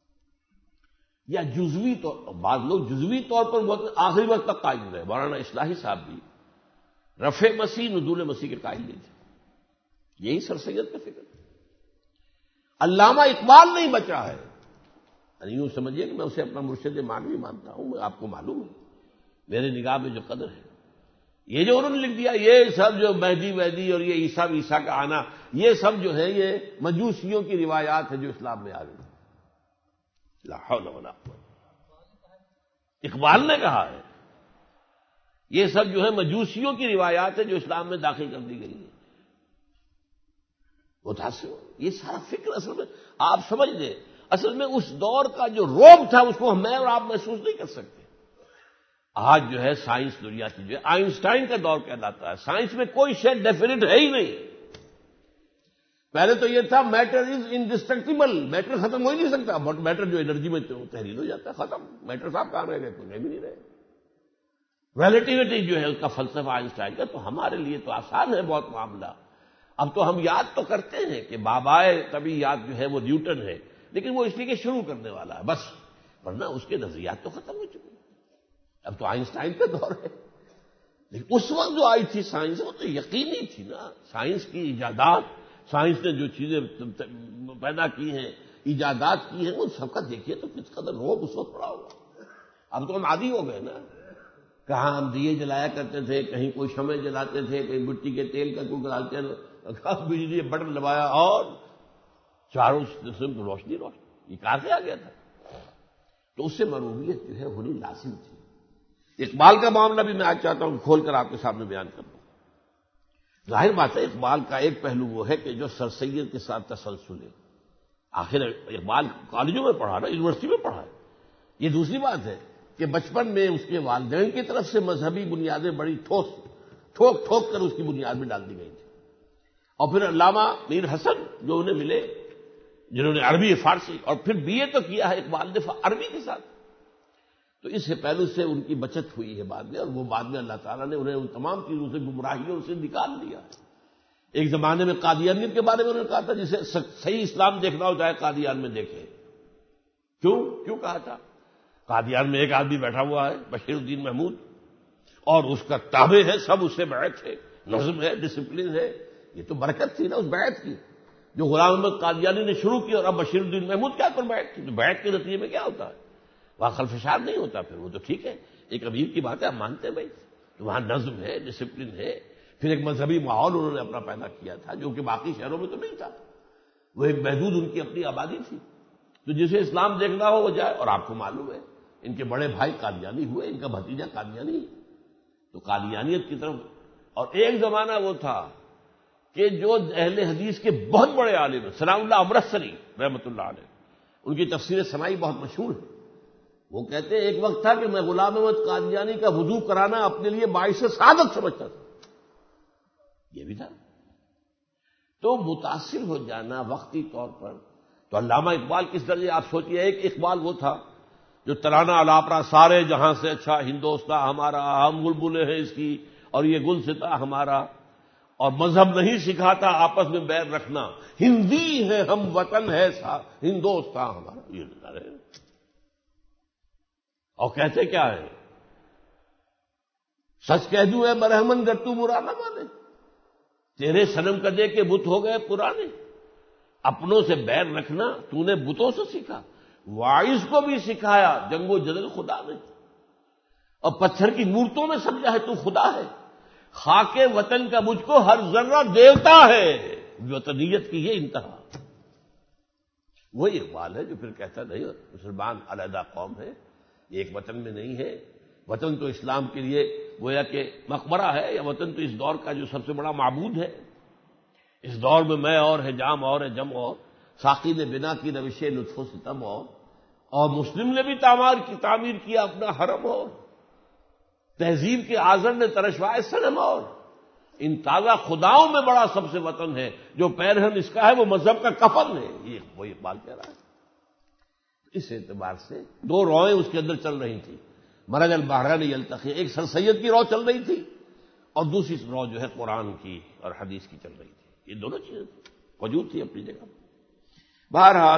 یا جزوی طور، بعض لوگ جزوی طور پر آخری وقت تک قائم رہے۔ مولانا اصلاحی صاحب بھی رفع مسیح نزول مسیح کے قائل نہیں تھے، یہی سر سید کا فکر۔ علامہ اقبال نہیں بچا ہے، یوں سمجھیے کہ میں اسے اپنا مرشد معنوی مانتا ہوں، آپ کو معلوم ہے میرے نگاہ میں جو قدر ہے۔ یہ جو انہوں نے لکھ دیا، یہ سب جو مہدی اور یہ عیسیٰ کا آنا، یہ سب جو ہے یہ مجوسیوں کی روایات ہے جو اسلام میں آ گئی۔ لا حول ولا قوت۔ اقبال نے کہا ہے یہ سب جو ہے مجوسیوں کی روایات ہے جو اسلام میں داخل کر دی گئی ہے۔ متاثر ہو، یہ سارا فکر اصل میں آپ سمجھ لیں، اصل میں اس دور کا جو روب تھا اس کو میں اور آپ محسوس نہیں کر سکتے۔ آج جو ہے سائنس دنیا کی جو ہے آئنسٹائن کا دور کہلاتا ہے، سائنس میں کوئی شے ڈیفینٹ ہے ہی نہیں۔ پہلے تو یہ تھا میٹر از انڈسٹرکٹیبل، میٹر ختم ہو ہی نہیں سکتا، میٹر جو انرجی میں تحلیل ہو جاتا ہے ختم، میٹر صاحب کہاں رہ گئے؟ کوئی بھی نہیں رہے۔ ریلیٹیوٹی جو ہے اس کا فلسفہ آئنسٹائن کا، تو ہمارے لیے تو آسان ہے بہت معاملہ۔ اب تو ہم یاد تو کرتے ہیں کہ بابائے طبیعیات جو ہے وہ نیوٹن ہے، لیکن وہ اس لیے کہ شروع کرنے والا ہے بس، ورنہ اس کے نظریات تو ختم ہو چکے ہیں۔ اب تو آئنسٹائن کا دور ہے، لیکن اس وقت جو آئی تھی سائنس وہ تو یقینی تھی نا۔ سائنس کی ایجادات، سائنس نے جو چیزیں پیدا کی ہیں، ایجادات کی ہیں، ان سب کا دیکھیے تو کس قدر روب اس وقت پڑا ہوگا۔ اب تو ہم عادی ہو گئے نا، کہاں ہم دیے جلایا کرتے تھے، کہیں کوئی شمع جلاتے تھے، کہیں مٹی کے تیل کا کوئی ڈالتے ہیں، بجلی بٹن دبایا اور چاروں قسم کی روشنی یہ کہاں سے آ گیا تھا؟ تو اس سے مرویت جو ہے ہونی لازم تھی۔ اقبال کا معاملہ بھی میں آج چاہتا ہوں کھول کر آپ کے سامنے بیان کر دوں۔ ظاہر بات ہے اقبال کا ایک پہلو وہ ہے کہ جو سر سید کے ساتھ تسلسل ہے۔ آخر اقبال کالجوں میں پڑھا نا، یونیورسٹی میں پڑھا ہے۔ یہ دوسری بات ہے کہ بچپن میں اس کے والدین کی طرف سے مذہبی بنیادیں بڑی ٹھوک کر اس کی بنیاد میں ڈال دی گئی تھی۔ اور پھر علامہ میر حسن جو انہیں ملے، جنہوں نے عربی فارسی اور پھر بی اے تو کیا ہے اقبال نے عربی کے ساتھ، تو اس پہلو سے ان کی بچت ہوئی ہے بعد میں، اور وہ بعد میں اللہ تعالیٰ نے انہیں ان تمام چیزوں سے، گمراہیوں سے نکال دیا ہے۔ ایک زمانے میں قادیانیت کے بارے میں انہوں نے کہا تھا جسے صحیح اسلام دیکھنا ہو چاہے قادیان میں دیکھے۔ کیوں کہا تھا؟ قادیان میں ایک آدمی بیٹھا ہوا ہے بشیر الدین محمود، اور اس کا تابع ہے، سب اس سے بیعت ہے، نظم ہے، ڈسپلن ہے۔ یہ تو برکت تھی نا اس بیعت کی، جو غلام احمد قادیانی نے شروع کی، اور اب بشیر الدین محمود کیا کر بیعت کی؟ تو بیعت کے نتیجے میں کیا ہوتا ہے؟ وہاں خلفشار نہیں ہوتا، پھر وہ تو ٹھیک ہے، ایک امیر کی بات ہے، آپ مانتے ہیں بھائی، تو وہاں نظم ہے، ڈسپلن ہے۔ پھر ایک مذہبی ماحول انہوں نے اپنا پیدا کیا تھا جو کہ باقی شہروں میں تو نہیں تھا، وہ ایک محدود ان کی اپنی آبادی تھی۔ تو جسے اسلام دیکھنا ہو وہ جائے، اور آپ کو معلوم ہے ان کے بڑے بھائی قادیانی ہوئے، ان کا بھتیجا قادیانی، تو قادیانیت کی طرف۔ اور ایک زمانہ وہ تھا کہ جو اہل حدیث کے بہت بڑے عالم ہیں، ثناء اللہ امرتسری رحمۃ اللہ علیہ، ان کی تفسیر سمائی بہت مشہور ہے۔ وہ کہتے ہیں ایک وقت تھا کہ میں غلام احمد قادیانی کا وضو کرانا اپنے لیے باعث سعادت سمجھتا تھا، یہ بھی تھا۔ تو متاثر ہو جانا وقتی طور پر، تو علامہ اقبال کس درجے، آپ سوچئے، ایک اقبال وہ تھا جو ترانہ الاپرا سارے جہاں سے اچھا ہندوستاں ہمارا، ہم بلبلیں ہیں اس کی اور یہ گلستاں ہمارا، اور مذہب نہیں سکھاتا آپس میں بیر رکھنا، ہندی ہے ہم وطن ہے ہندوستاں ہمارا، یہ نعرے۔ اور کہتے کیا ہے؟ سچ کہہ دوں اے برہمن گر تو برا نہ مانے، تیرے صنم کدے کے بت ہو گئے پرانے، اپنوں سے بیر رکھنا تو نے بتوں سے سیکھا، وائس کو بھی سکھایا جنگ و جدل خدا نے، اور پتھر کی مورتوں میں سمجھا ہے تو خدا ہے، خاک وطن کا مجھ کو ہر ذرہ دیوتا ہے، وطنیت کی یہ انتہا۔ وہی اقبال ہے جو پھر کہتا نہیں مسلمان علیحدہ قوم ہے، یہ ایک وطن میں نہیں ہے، وطن تو اسلام کے لیے گویا کہ مقبرہ ہے، یا وطن تو اس دور کا جو سب سے بڑا معبود ہے۔ اس دور میں میں اور ہے جام اور ہے جم اور، ساقی نے بنا کی روش لطف و ستم اور مسلم نے بھی تعمیر کیا اپنا حرم، اور تہذیب کے آزر نے ترشوائے صنم، اور ان تازہ خداؤں میں بڑا سب سے وطن ہے، جو پیرہن اس کا ہے وہ مذہب کا کفن ہے، یہ وہ اقبال کہہ رہا ہے۔ اس اعتبار سے دو روئیں اس کے اندر چل رہی تھی، مرج البحرین یلتقی، ایک سر سید کی رو چل رہی تھی، اور دوسری رو جو ہے قرآن کی اور حدیث کی چل رہی تھی، یہ دونوں چیزیں موجود تھی اپنی جگہ۔ بہرحال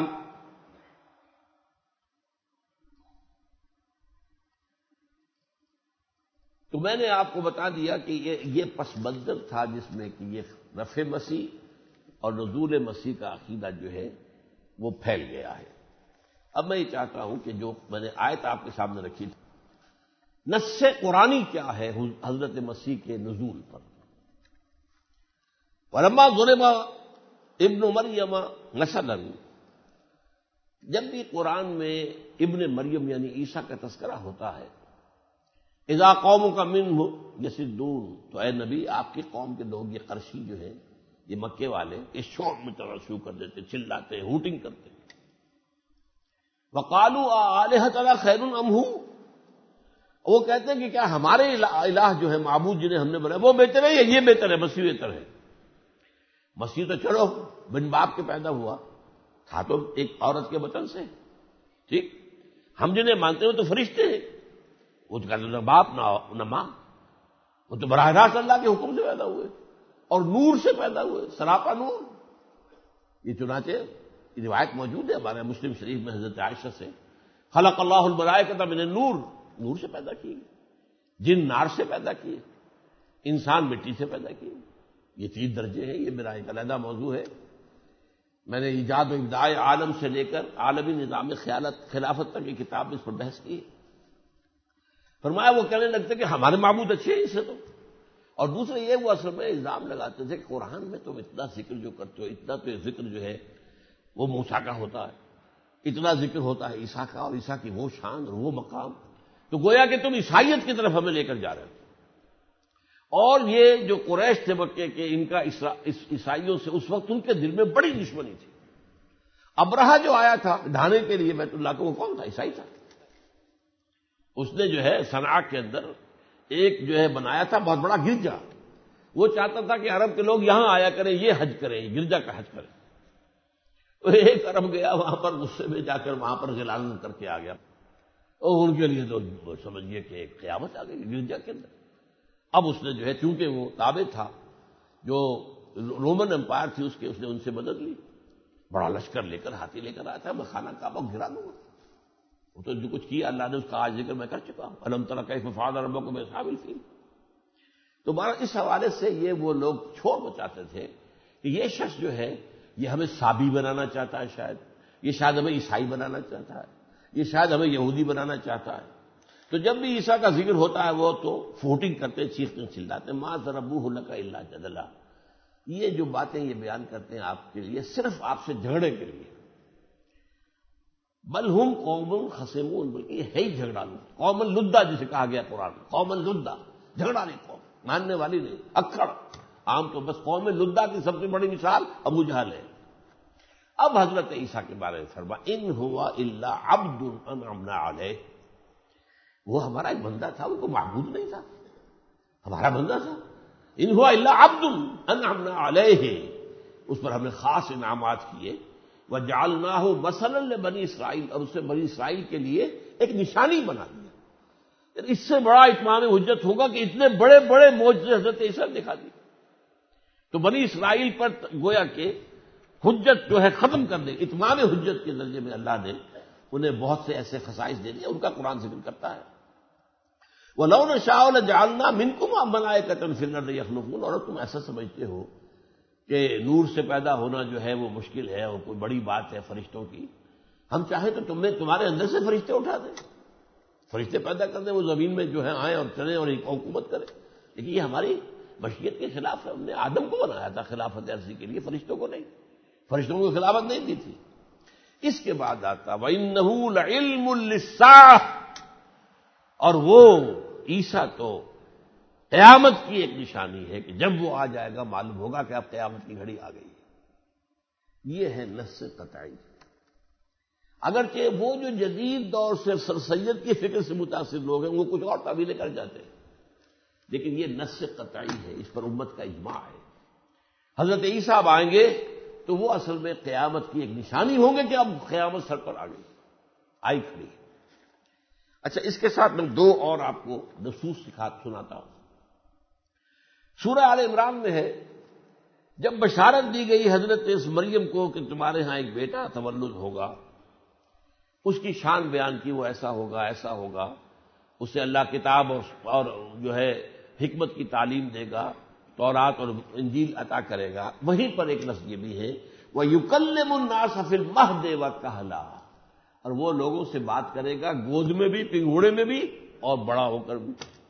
تو میں نے آپ کو بتا دیا کہ یہ پس منظر تھا جس میں کہ یہ رفع مسیح اور نزول مسیح کا عقیدہ جو ہے وہ پھیل گیا ہے۔ اب میں یہ چاہتا ہوں کہ جو میں نے آیت آپ کے سامنے رکھی تھی، نص قرآنی کیا ہے حضرت مسیح کے نزول پر۔ ولما ضرب ابن مریم مثلا، جب بھی قرآن میں ابن مریم یعنی عیسیٰ کا تذکرہ ہوتا ہے، اذا قومک منہ یصدون، تو اے نبی آپ کی قوم کے لوگ یہ قرشی جو ہے، یہ مکے والے، اس شور میں چلنا شروع کر دیتے، چلاتے، ہوٹنگ کرتے، وقالوا آلہتنا خیر ام ہو، وہ کہتے ہیں کہ کیا ہمارے الہ جو ہے معبود جنہیں ہم نے بنایا وہ بہتر ہے یا یہ بہتر ہے؟ مسیح بہتر ہے۔ مسیح تو چلو بن باپ کے پیدا ہوا تھا، تو ایک عورت کے بطن سے، ٹھیک، ہم جنہیں مانتے ہیں وہ تو فرشتے ہیں، وہ تو کہتے نہ باپ نہ ماں، وہ تو براہ راست اللہ کے حکم سے پیدا ہوئے اور نور سے پیدا ہوئے، سراپا نور۔ یہ چنانچہ یہ روایت موجود ہے ہمارے مسلم شریف میں حضرت عائشہ سے، خلق اللہ الملائکۃ من النور، نور سے پیدا کیے، جن نار سے پیدا کیے، انسان مٹی سے پیدا کیے۔ یہ 3 درجے ہیں، یہ میرا ایک علیحدہ موضوع ہے، میں نے ایجاد و ابداع عالم سے لے کر عالمی نظام خلافت تک یہ کتاب اس پر بحث کی۔ فرمایا وہ کہنے لگتے کہ ہمارے معبود اچھے ہیں اسے تو، اور دوسرے یہ وہ اصل میں الزام لگاتے تھے کہ قرآن میں تم اتنا ذکر جو کرتے ہو، اتنا تو ذکر جو ہے وہ موسیٰ کا ہوتا ہے، اتنا ذکر ہوتا ہے عیسیٰ کا، اور عیسیٰ کی وہ شان اور وہ مقام، تو گویا کہ تم عیسائیت کی طرف ہمیں لے کر جا رہے ہو۔ اور یہ جو قریش تھے مکے کے، ان کا عیسائیوں سے اس وقت ان کے دل میں بڑی دشمنی تھی۔ ابرہہ جو آیا تھا ڈھانے کے لیے بیت اللہ کو، وہ کون تھا؟ عیسائی تھا۔ اس نے جو ہے صنعاء کے اندر ایک جو ہے بنایا تھا بہت بڑا گرجا، وہ چاہتا تھا کہ عرب کے لوگ یہاں آیا کریں، یہ حج کریں، گرجا کا حج کریں۔ تو ایک عرب گیا وہاں پر، غصے میں جا کر وہاں پر غلاظت کر کے آ گیا، اور ان کے لیے تو سمجھیے کہ ایک قیامت آ گئی گرجا کے اندر۔ اب اس نے جو ہے چونکہ وہ تابع تھا جو رومن امپائر تھی اس نے ان سے مدد لی، بڑا لشکر لے کر ہاتھی لے کر آیا تھا، میں خانہ کعبہ گرا دوں گا۔ وہ تو جو کچھ کیا اللہ نے اس کا آج ذکر میں کر چکا ہوں، الم تر کیف فعل ربک باصحاب الفیل۔ تو بہرحال اس حوالے سے یہ وہ لوگ چھوڑ مچاتے تھے کہ یہ شخص جو ہے یہ ہمیں صابی بنانا چاہتا ہے، شاید یہ شاید ہمیں عیسائی بنانا چاہتا ہے، یہ شاید ہمیں یہودی بنانا چاہتا ہے۔ تو جب بھی عیسیٰ کا ذکر ہوتا ہے وہ تو فوٹنگ کرتے، چیختے چلاتے، ما ضربوہ لک الا جدلا۔ یہ جو باتیں یہ بیان کرتے ہیں آپ کے لیے صرف آپ سے جھگڑے کے لیے، بل ہم قوم خصمون، بلکہ یہ ہے ہی جھگڑا لو، قوم لدہ جسے کہا گیا قرآن میں، قوم لدہ، جھگڑا نہیں، قوم ماننے والی نہیں، اکڑ عام تو بس قوم لدہ کی سب سے بڑی مثال ابو جہل ہے۔ اب حضرت عیسیٰ کے بارے میں فرما ان ہوا الا عبد انعمنا علیہ، وہ ہمارا ایک بندہ تھا، وہ کوئی معبود نہیں تھا، ہمارا بندہ تھا۔ ان ہوا الا عبد انعمنا علیہ، اس پر ہم نے خاص انعامات کیے، وجعلناہ مثلا لبنی اسرائیل، اور اسے بنی اسرائیل کے لیے ایک نشانی بنا دیا۔ اس سے بڑا اتمام حجت ہوگا کہ اتنے بڑے بڑے معجزے حضرت عیسیٰ نے دکھا دیے۔ تو بنی اسرائیل پر گویا کہ حجت جو ہے ختم کر دے، اتمام حجت کے درجے میں اللہ نے انہیں بہت سے ایسے خصائص دے دیے، ان کا قرآن ذکر کرتا ہے۔ وَلَوْ نَشَاءُ لَجَعَلْنَا مِنْكُمْ مَلَائِكَةً فِي الْأَرْضِ يَخْلُفُونَ، اور تم ایسا سمجھتے ہو کہ نور سے پیدا ہونا جو ہے وہ مشکل ہے اور کوئی بڑی بات ہے فرشتوں کی، ہم چاہیں تو تمہارے اندر سے فرشتے اٹھا دیں، فرشتے پیدا کر دیں، وہ زمین میں جو ہے آئیں اور چلیں اور ایک حکومت کریں، لیکن یہ ہماری مشیت کے خلاف ہے۔ ہم نے آدم کو بنایا تھا خلافت عرضی کے لیے، فرشتوں کو نہیں، فرشتوں کو خلافت نہیں دی تھی۔ اس کے بعد آتا وَإِنَّهُ لَعِلْمٌ لِلسَّاعَةِ، اور وہ عیسیٰ تو قیامت کی ایک نشانی ہے کہ جب وہ آ جائے گا معلوم ہوگا کہ اب قیامت کی گھڑی آ گئی ہے۔ یہ ہے نص قطعی۔ اگرچہ وہ جو جدید دور سے سر سید کی فکر سے متاثر لوگ ہیں وہ کچھ اور تعبیریں کر جاتے ہیں، لیکن یہ نص قطعی ہے، اس پر امت کا اجماع ہے۔ حضرت عیسیٰ اب آئیں گے تو وہ اصل میں قیامت کی ایک نشانی ہوں گے کہ اب قیامت سر پر آ گئی، آئی کھڑی۔ اچھا، اس کے ساتھ میں دو اور آپ کو نصوص سناتا ہوں۔ سورہ آل عمران میں ہے، جب بشارت دی گئی حضرت اس مریم کو کہ تمہارے ہاں ایک بیٹا تولد ہوگا، اس کی شان بیان کی، وہ ایسا ہوگا ایسا ہوگا، اسے اللہ کتاب اور جو ہے حکمت کی تعلیم دے گا، تورات اور انجیل عطا کرے گا۔ وہیں پر ایک لفظ یہ بھی ہے وَيُكَلِّمُ النَّاسَ فِي الْمَهْدِ وَكَهْلًا، اور وہ لوگوں سے بات کرے گا گود میں بھی، پنگھوڑے میں بھی، اور بڑا ہو کر بھی۔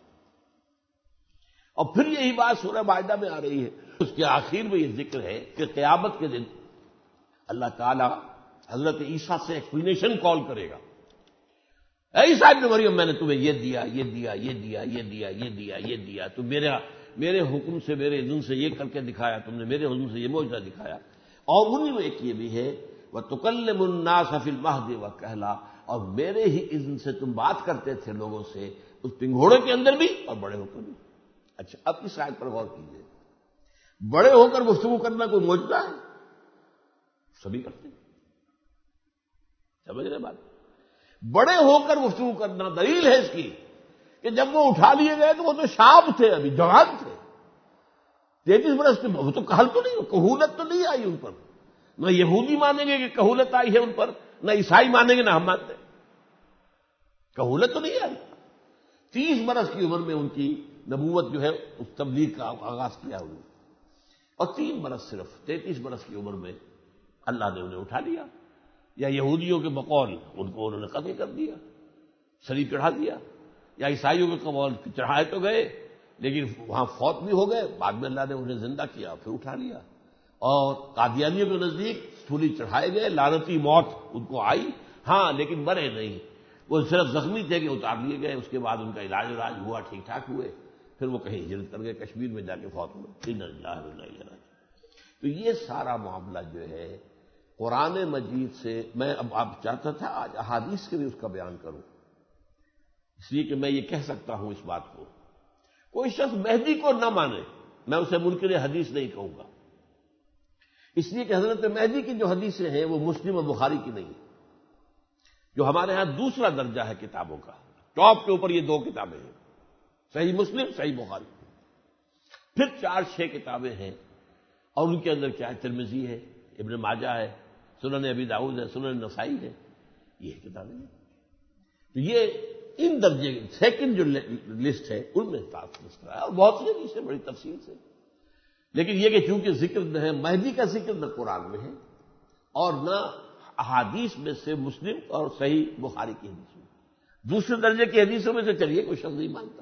اور پھر یہی بات سورہ مائدہ میں آ رہی ہے، اس کے آخر میں یہ ذکر ہے کہ قیامت کے دن اللہ تعالی حضرت عیسیٰ سے ایکسپلینیشن کال کرے گا، اے عیسیٰ ابن مریم میں نے تمہیں یہ دیا، یہ دیا، یہ دیا، یہ دیا، یہ دیا، یہ دیا، تو میرے حکم سے، میرے اذن سے یہ کر کے دکھایا، تم نے میرے حکم سے یہ معجزہ دکھایا۔ اور انہی میں ایک یہ بھی ہے وَتُكَلِّمُ النَّاسَ فِي الْمَهْدِ وَكَهْلًا، اور میرے ہی اذن سے تم بات کرتے تھے لوگوں سے اس پنگھوڑے کے اندر بھی اور بڑے ہو کر بھی۔ اچھا، اب اس آیت پر غور کیجیے، بڑے ہو کر گفتگو کرنا کوئی معجزہ ہے؟ سبھی کرتے ہیں، سمجھ رہے بات؟ بڑے ہو کر گفتگو کرنا دلیل ہے اس کی کہ جب وہ اٹھا لیے گئے تو وہ تو شاب تھے، ابھی جوان تھے، 33 برس کے، وہ تو کہل تو نہیں، کہولت تو نہیں آئی ان پر، نہ یہودی مانیں گے کہ کہولت آئی ہے ان پر، نہ عیسائی مانیں گے نہ ہم مانتے، کہولت تو نہیں آئی۔ 30 برس کی عمر میں ان کی نبوت جو ہے اس تبلیغ کا آغاز کیا انہوں نے، اور 3 برس صرف 33 برس کی عمر میں اللہ نے انہیں اٹھا لیا، یا یہودیوں کے بقول ان کو انہوں نے قتل کر دیا، صلیب چڑھا دیا، یا عیسائیوں کے قول چڑھائے تو گئے لیکن وہاں فوت بھی ہو گئے، بعد میں اللہ نے انہیں زندہ کیا پھر اٹھا لیا، اور قادیانیوں کے نزدیک سولی چڑھائے گئے، لعنتی موت ان کو آئی، ہاں لیکن مرے نہیں، وہ صرف زخمی تھے کہ اتار لیے گئے، اس کے بعد ان کا علاج ہوا، ٹھیک ٹھاک ہوئے، پھر وہ کہیں ہجرت کر گئے، کشمیر میں جا کے فوت ہوئے۔ تو یہ سارا معاملہ جو ہے قرآن مجید سے، میں اب آپ چاہتا تھا آج احادیث کے بھی اس کا بیان کروں، اس لیے کہ میں یہ کہہ سکتا ہوں اس بات کو، کوئی شخص مہدی کو نہ مانے، میں اسے منکر حدیث نہیں کہوں گا، اس لیے کہ حضرت مہدی کی جو حدیثیں ہیں وہ مسلم اور بخاری کی نہیں، جو ہمارے ہاں دوسرا درجہ ہے کتابوں کا، ٹاپ کے اوپر یہ 2 کتابیں ہیں، صحیح مسلم، صحیح بخاری، پھر 4-6 کتابیں ہیں، اور ان کے اندر کیا ہے، ترمذی ہے، ابن ماجہ ہے، سنن ابی داؤد ہے، سنن نسائی ہے، یہ کتابیں ہیں۔ تو یہ ان درجے سیکنڈ جو لسٹ ہے ان میں لسٹ ہے، اور بہت سی حدیثیں بڑی تفصیل سے، لیکن یہ کہ چونکہ ذکر نہ ہے، مہدی کا ذکر نہ قرآن میں ہے اور نہ احادیث میں سے مسلم اور صحیح بخاری کی حدیث میں، دوسرے درجے کی حدیثوں میں سے چلیے کوئی شخص نہیں مانتا،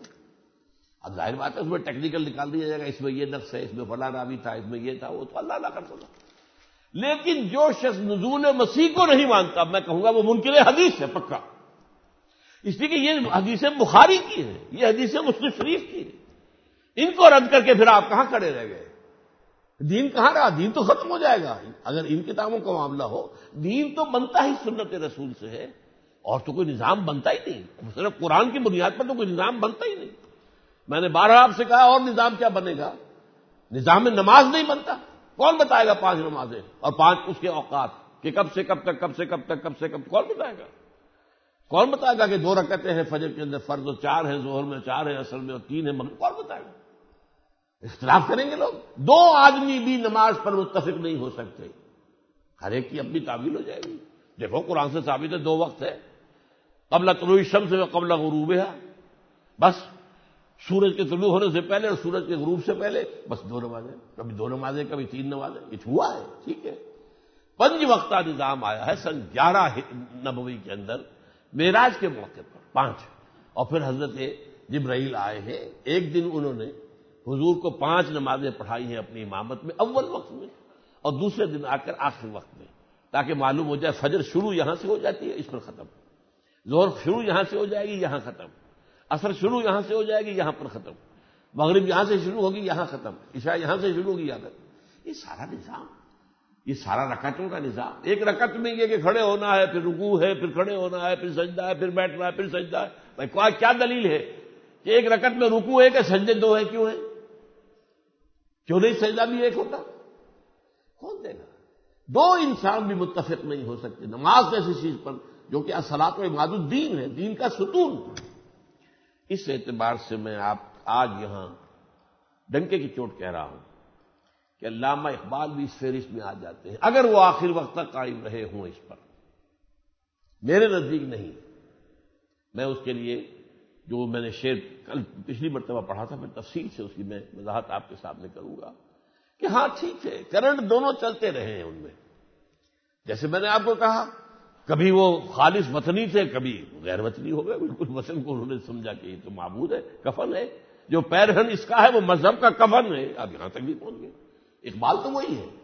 اب ظاہر بات ہے اس میں ٹیکنیکل نکال دیا جائے گا، اس میں یہ نقص ہے، اس میں فلاں راوی تھا، اس میں یہ تھا، وہ تو اللہ کر سکتا۔ لیکن جو شخص نزول مسیح کو نہیں مانتا، میں کہوں گا وہ منکر حدیث ہے پکا، اس لیے کہ یہ حدیثیں بخاری کی ہیں، یہ حدیثیں مسلم شریف کی ہیں، ان کو رد کر کے پھر آپ کہاں کھڑے رہ گئے؟ دین کہاں رہا؟ دین تو ختم ہو جائے گا اگر ان کتابوں کا معاملہ ہو۔ دین تو بنتا ہی سنت رسول سے ہے، اور تو کوئی نظام بنتا ہی نہیں، صرف قرآن کی بنیاد پر تو کوئی نظام بنتا ہی نہیں۔ میں نے 12 آپ سے کہا اور نظام کیا بنے گا؟ نظام نماز نہیں بنتا، کون بتائے گا 5 نمازیں اور 5 اس کے اوقات کہ کب سے کب تک، کب سے کب تک، کب سے کب، کون بتائے گا؟ کون بتائے گا کہ 2 رکعتیں ہیں فجر کے اندر فرض، اور 4 ہیں ظہر میں، 4 ہیں عصر میں، اور 3 ہیں مغرب، کون بتائے گا؟ اختلاف کریں گے لوگ، 2 آدمی بھی نماز پر متفق نہیں ہو سکتے، ہر ایک کی اپنی تعویل ہو جائے گی۔ دیکھو قرآن سے ثابت ہے 2 وقت ہے، قبل طلوع الشمس و قبل غروبها، بس سورج کے طلوع ہونے سے پہلے اور سورج کے غروب سے پہلے، بس 2 نمازیں، کبھی 2 نمازیں، کبھی 3 نمازیں، یہ ہوا ہے، ٹھیک ہے۔ 5 وقتہ نظام آیا ہے سن 11 نبوی کے اندر معراج کے موقع پر 5، اور پھر حضرت جبرائیل آئے ہیں، ایک دن انہوں نے حضور کو 5 نمازیں پڑھائی ہیں اپنی امامت میں اول وقت میں، اور دوسرے دن آ کر آخر وقت میں، تاکہ معلوم ہو جائے فجر شروع یہاں سے ہو جاتی ہے، اس پر ختم، ظہر شروع یہاں سے ہو جائے گی، یہاں ختم، عصر شروع یہاں سے ہو جائے گی، یہاں پر ختم، مغرب یہاں سے شروع ہوگی، یہاں ختم، عشاء یہاں سے شروع ہوگی، یہاں ختم۔ یہ سارا نظام، یہ سارا رکعتوں کا نظام، ایک رکعت میں یہ کہ کھڑے ہونا ہے، پھر رکوع ہے، پھر کھڑے ہونا ہے، پھر سجدہ ہے، پھر بیٹھنا ہے، پھر سجدہ ہے۔ بھائی کیا دلیل ہے کہ ایک رکعت میں رکوع ہے کہ سجدے 2 ہے؟ کیوں ہے؟ کیوں نہیں سجدہ بھی ایک ہوتا؟ کون دے گا؟ 2 انسان بھی متفق نہیں ہو سکتے نماز ایسی چیز پر جو کہ الصلاۃ و عماد الدین ہے، دین کا ستون۔ اس اعتبار سے میں آج یہاں ڈنکے کی چوٹ کہہ رہا ہوں کہ علامہ اقبال بھی اس فہرست میں آ جاتے ہیں اگر وہ آخر وقت تک قائم رہے ہوں اس پر، میرے نزدیک نہیں۔ میں اس کے لیے جو میں نے شعر کل پچھلی مرتبہ پڑھا تھا، میں تفصیل سے اس کی میں وضاحت آپ کے سامنے کروں گا کہ ہاں ٹھیک ہے، کرنٹ دونوں چلتے رہے ہیں ان میں، جیسے میں نے آپ کو کہا کبھی وہ خالص وطنی تھے، کبھی غیر وطنی ہو گئے، بالکل وطن کو انہوں نے سمجھا کہ یہ تو معبود ہے، کفن ہے، جو پیرہن اس کا ہے وہ مذہب کا کفن ہے۔ اب یہاں تک بھی پہنچ گئے۔ اقبال تو وہی ہے،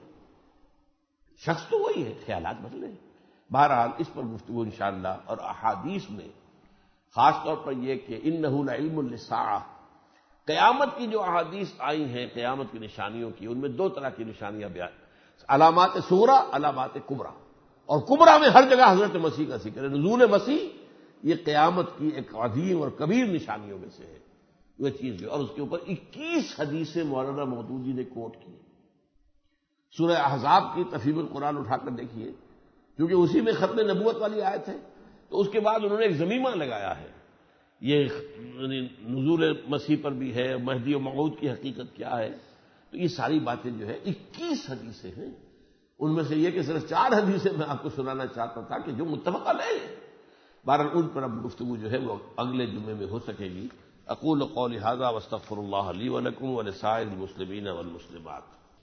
شخص تو وہی ہے، خیالات بدلے۔ بہرحال اس پر گفتگو انشاءاللہ، اور احادیث میں خاص طور پر یہ کہ انہ لعلم للساعہ، قیامت کی جو احادیث آئی ہیں قیامت کی نشانیوں کی، ان میں 2 طرح کی نشانیاں بیان، علامات صغریٰ، علامات کبریٰ، اور کبریٰ میں ہر جگہ حضرت مسیح کا ذکر ہے۔ نزول مسیح یہ قیامت کی ایک عظیم اور کبیر نشانیوں میں سے ہے، وہ چیز ہے، اور اس کے اوپر 21 حدیثیں مولانا مودودی نے کوٹ کی۔ سورہ احزاب کی تفہیم القرآن اٹھا کر دیکھیے، کیونکہ اسی میں ختم نبوت والی آیت ہے، تو اس کے بعد انہوں نے ایک ضمیمہ لگایا ہے، یہ نزول مسیح پر بھی ہے، مہدی و موعود کی حقیقت کیا ہے، تو یہ ساری باتیں جو ہے 21 حدیثیں ہیں، ان میں سے یہ کہ صرف 4 حدیثیں میں آپ کو سنانا چاہتا تھا کہ جو متفق علیہ ہیں۔ بہرحال ان پر اب گفتگو جو ہے وہ اگلے جمعے میں ہو سکے گی۔ اقول قولی ھذا واستغفر اللہ لی ولکم ولسائر المسلمین والمسلمات۔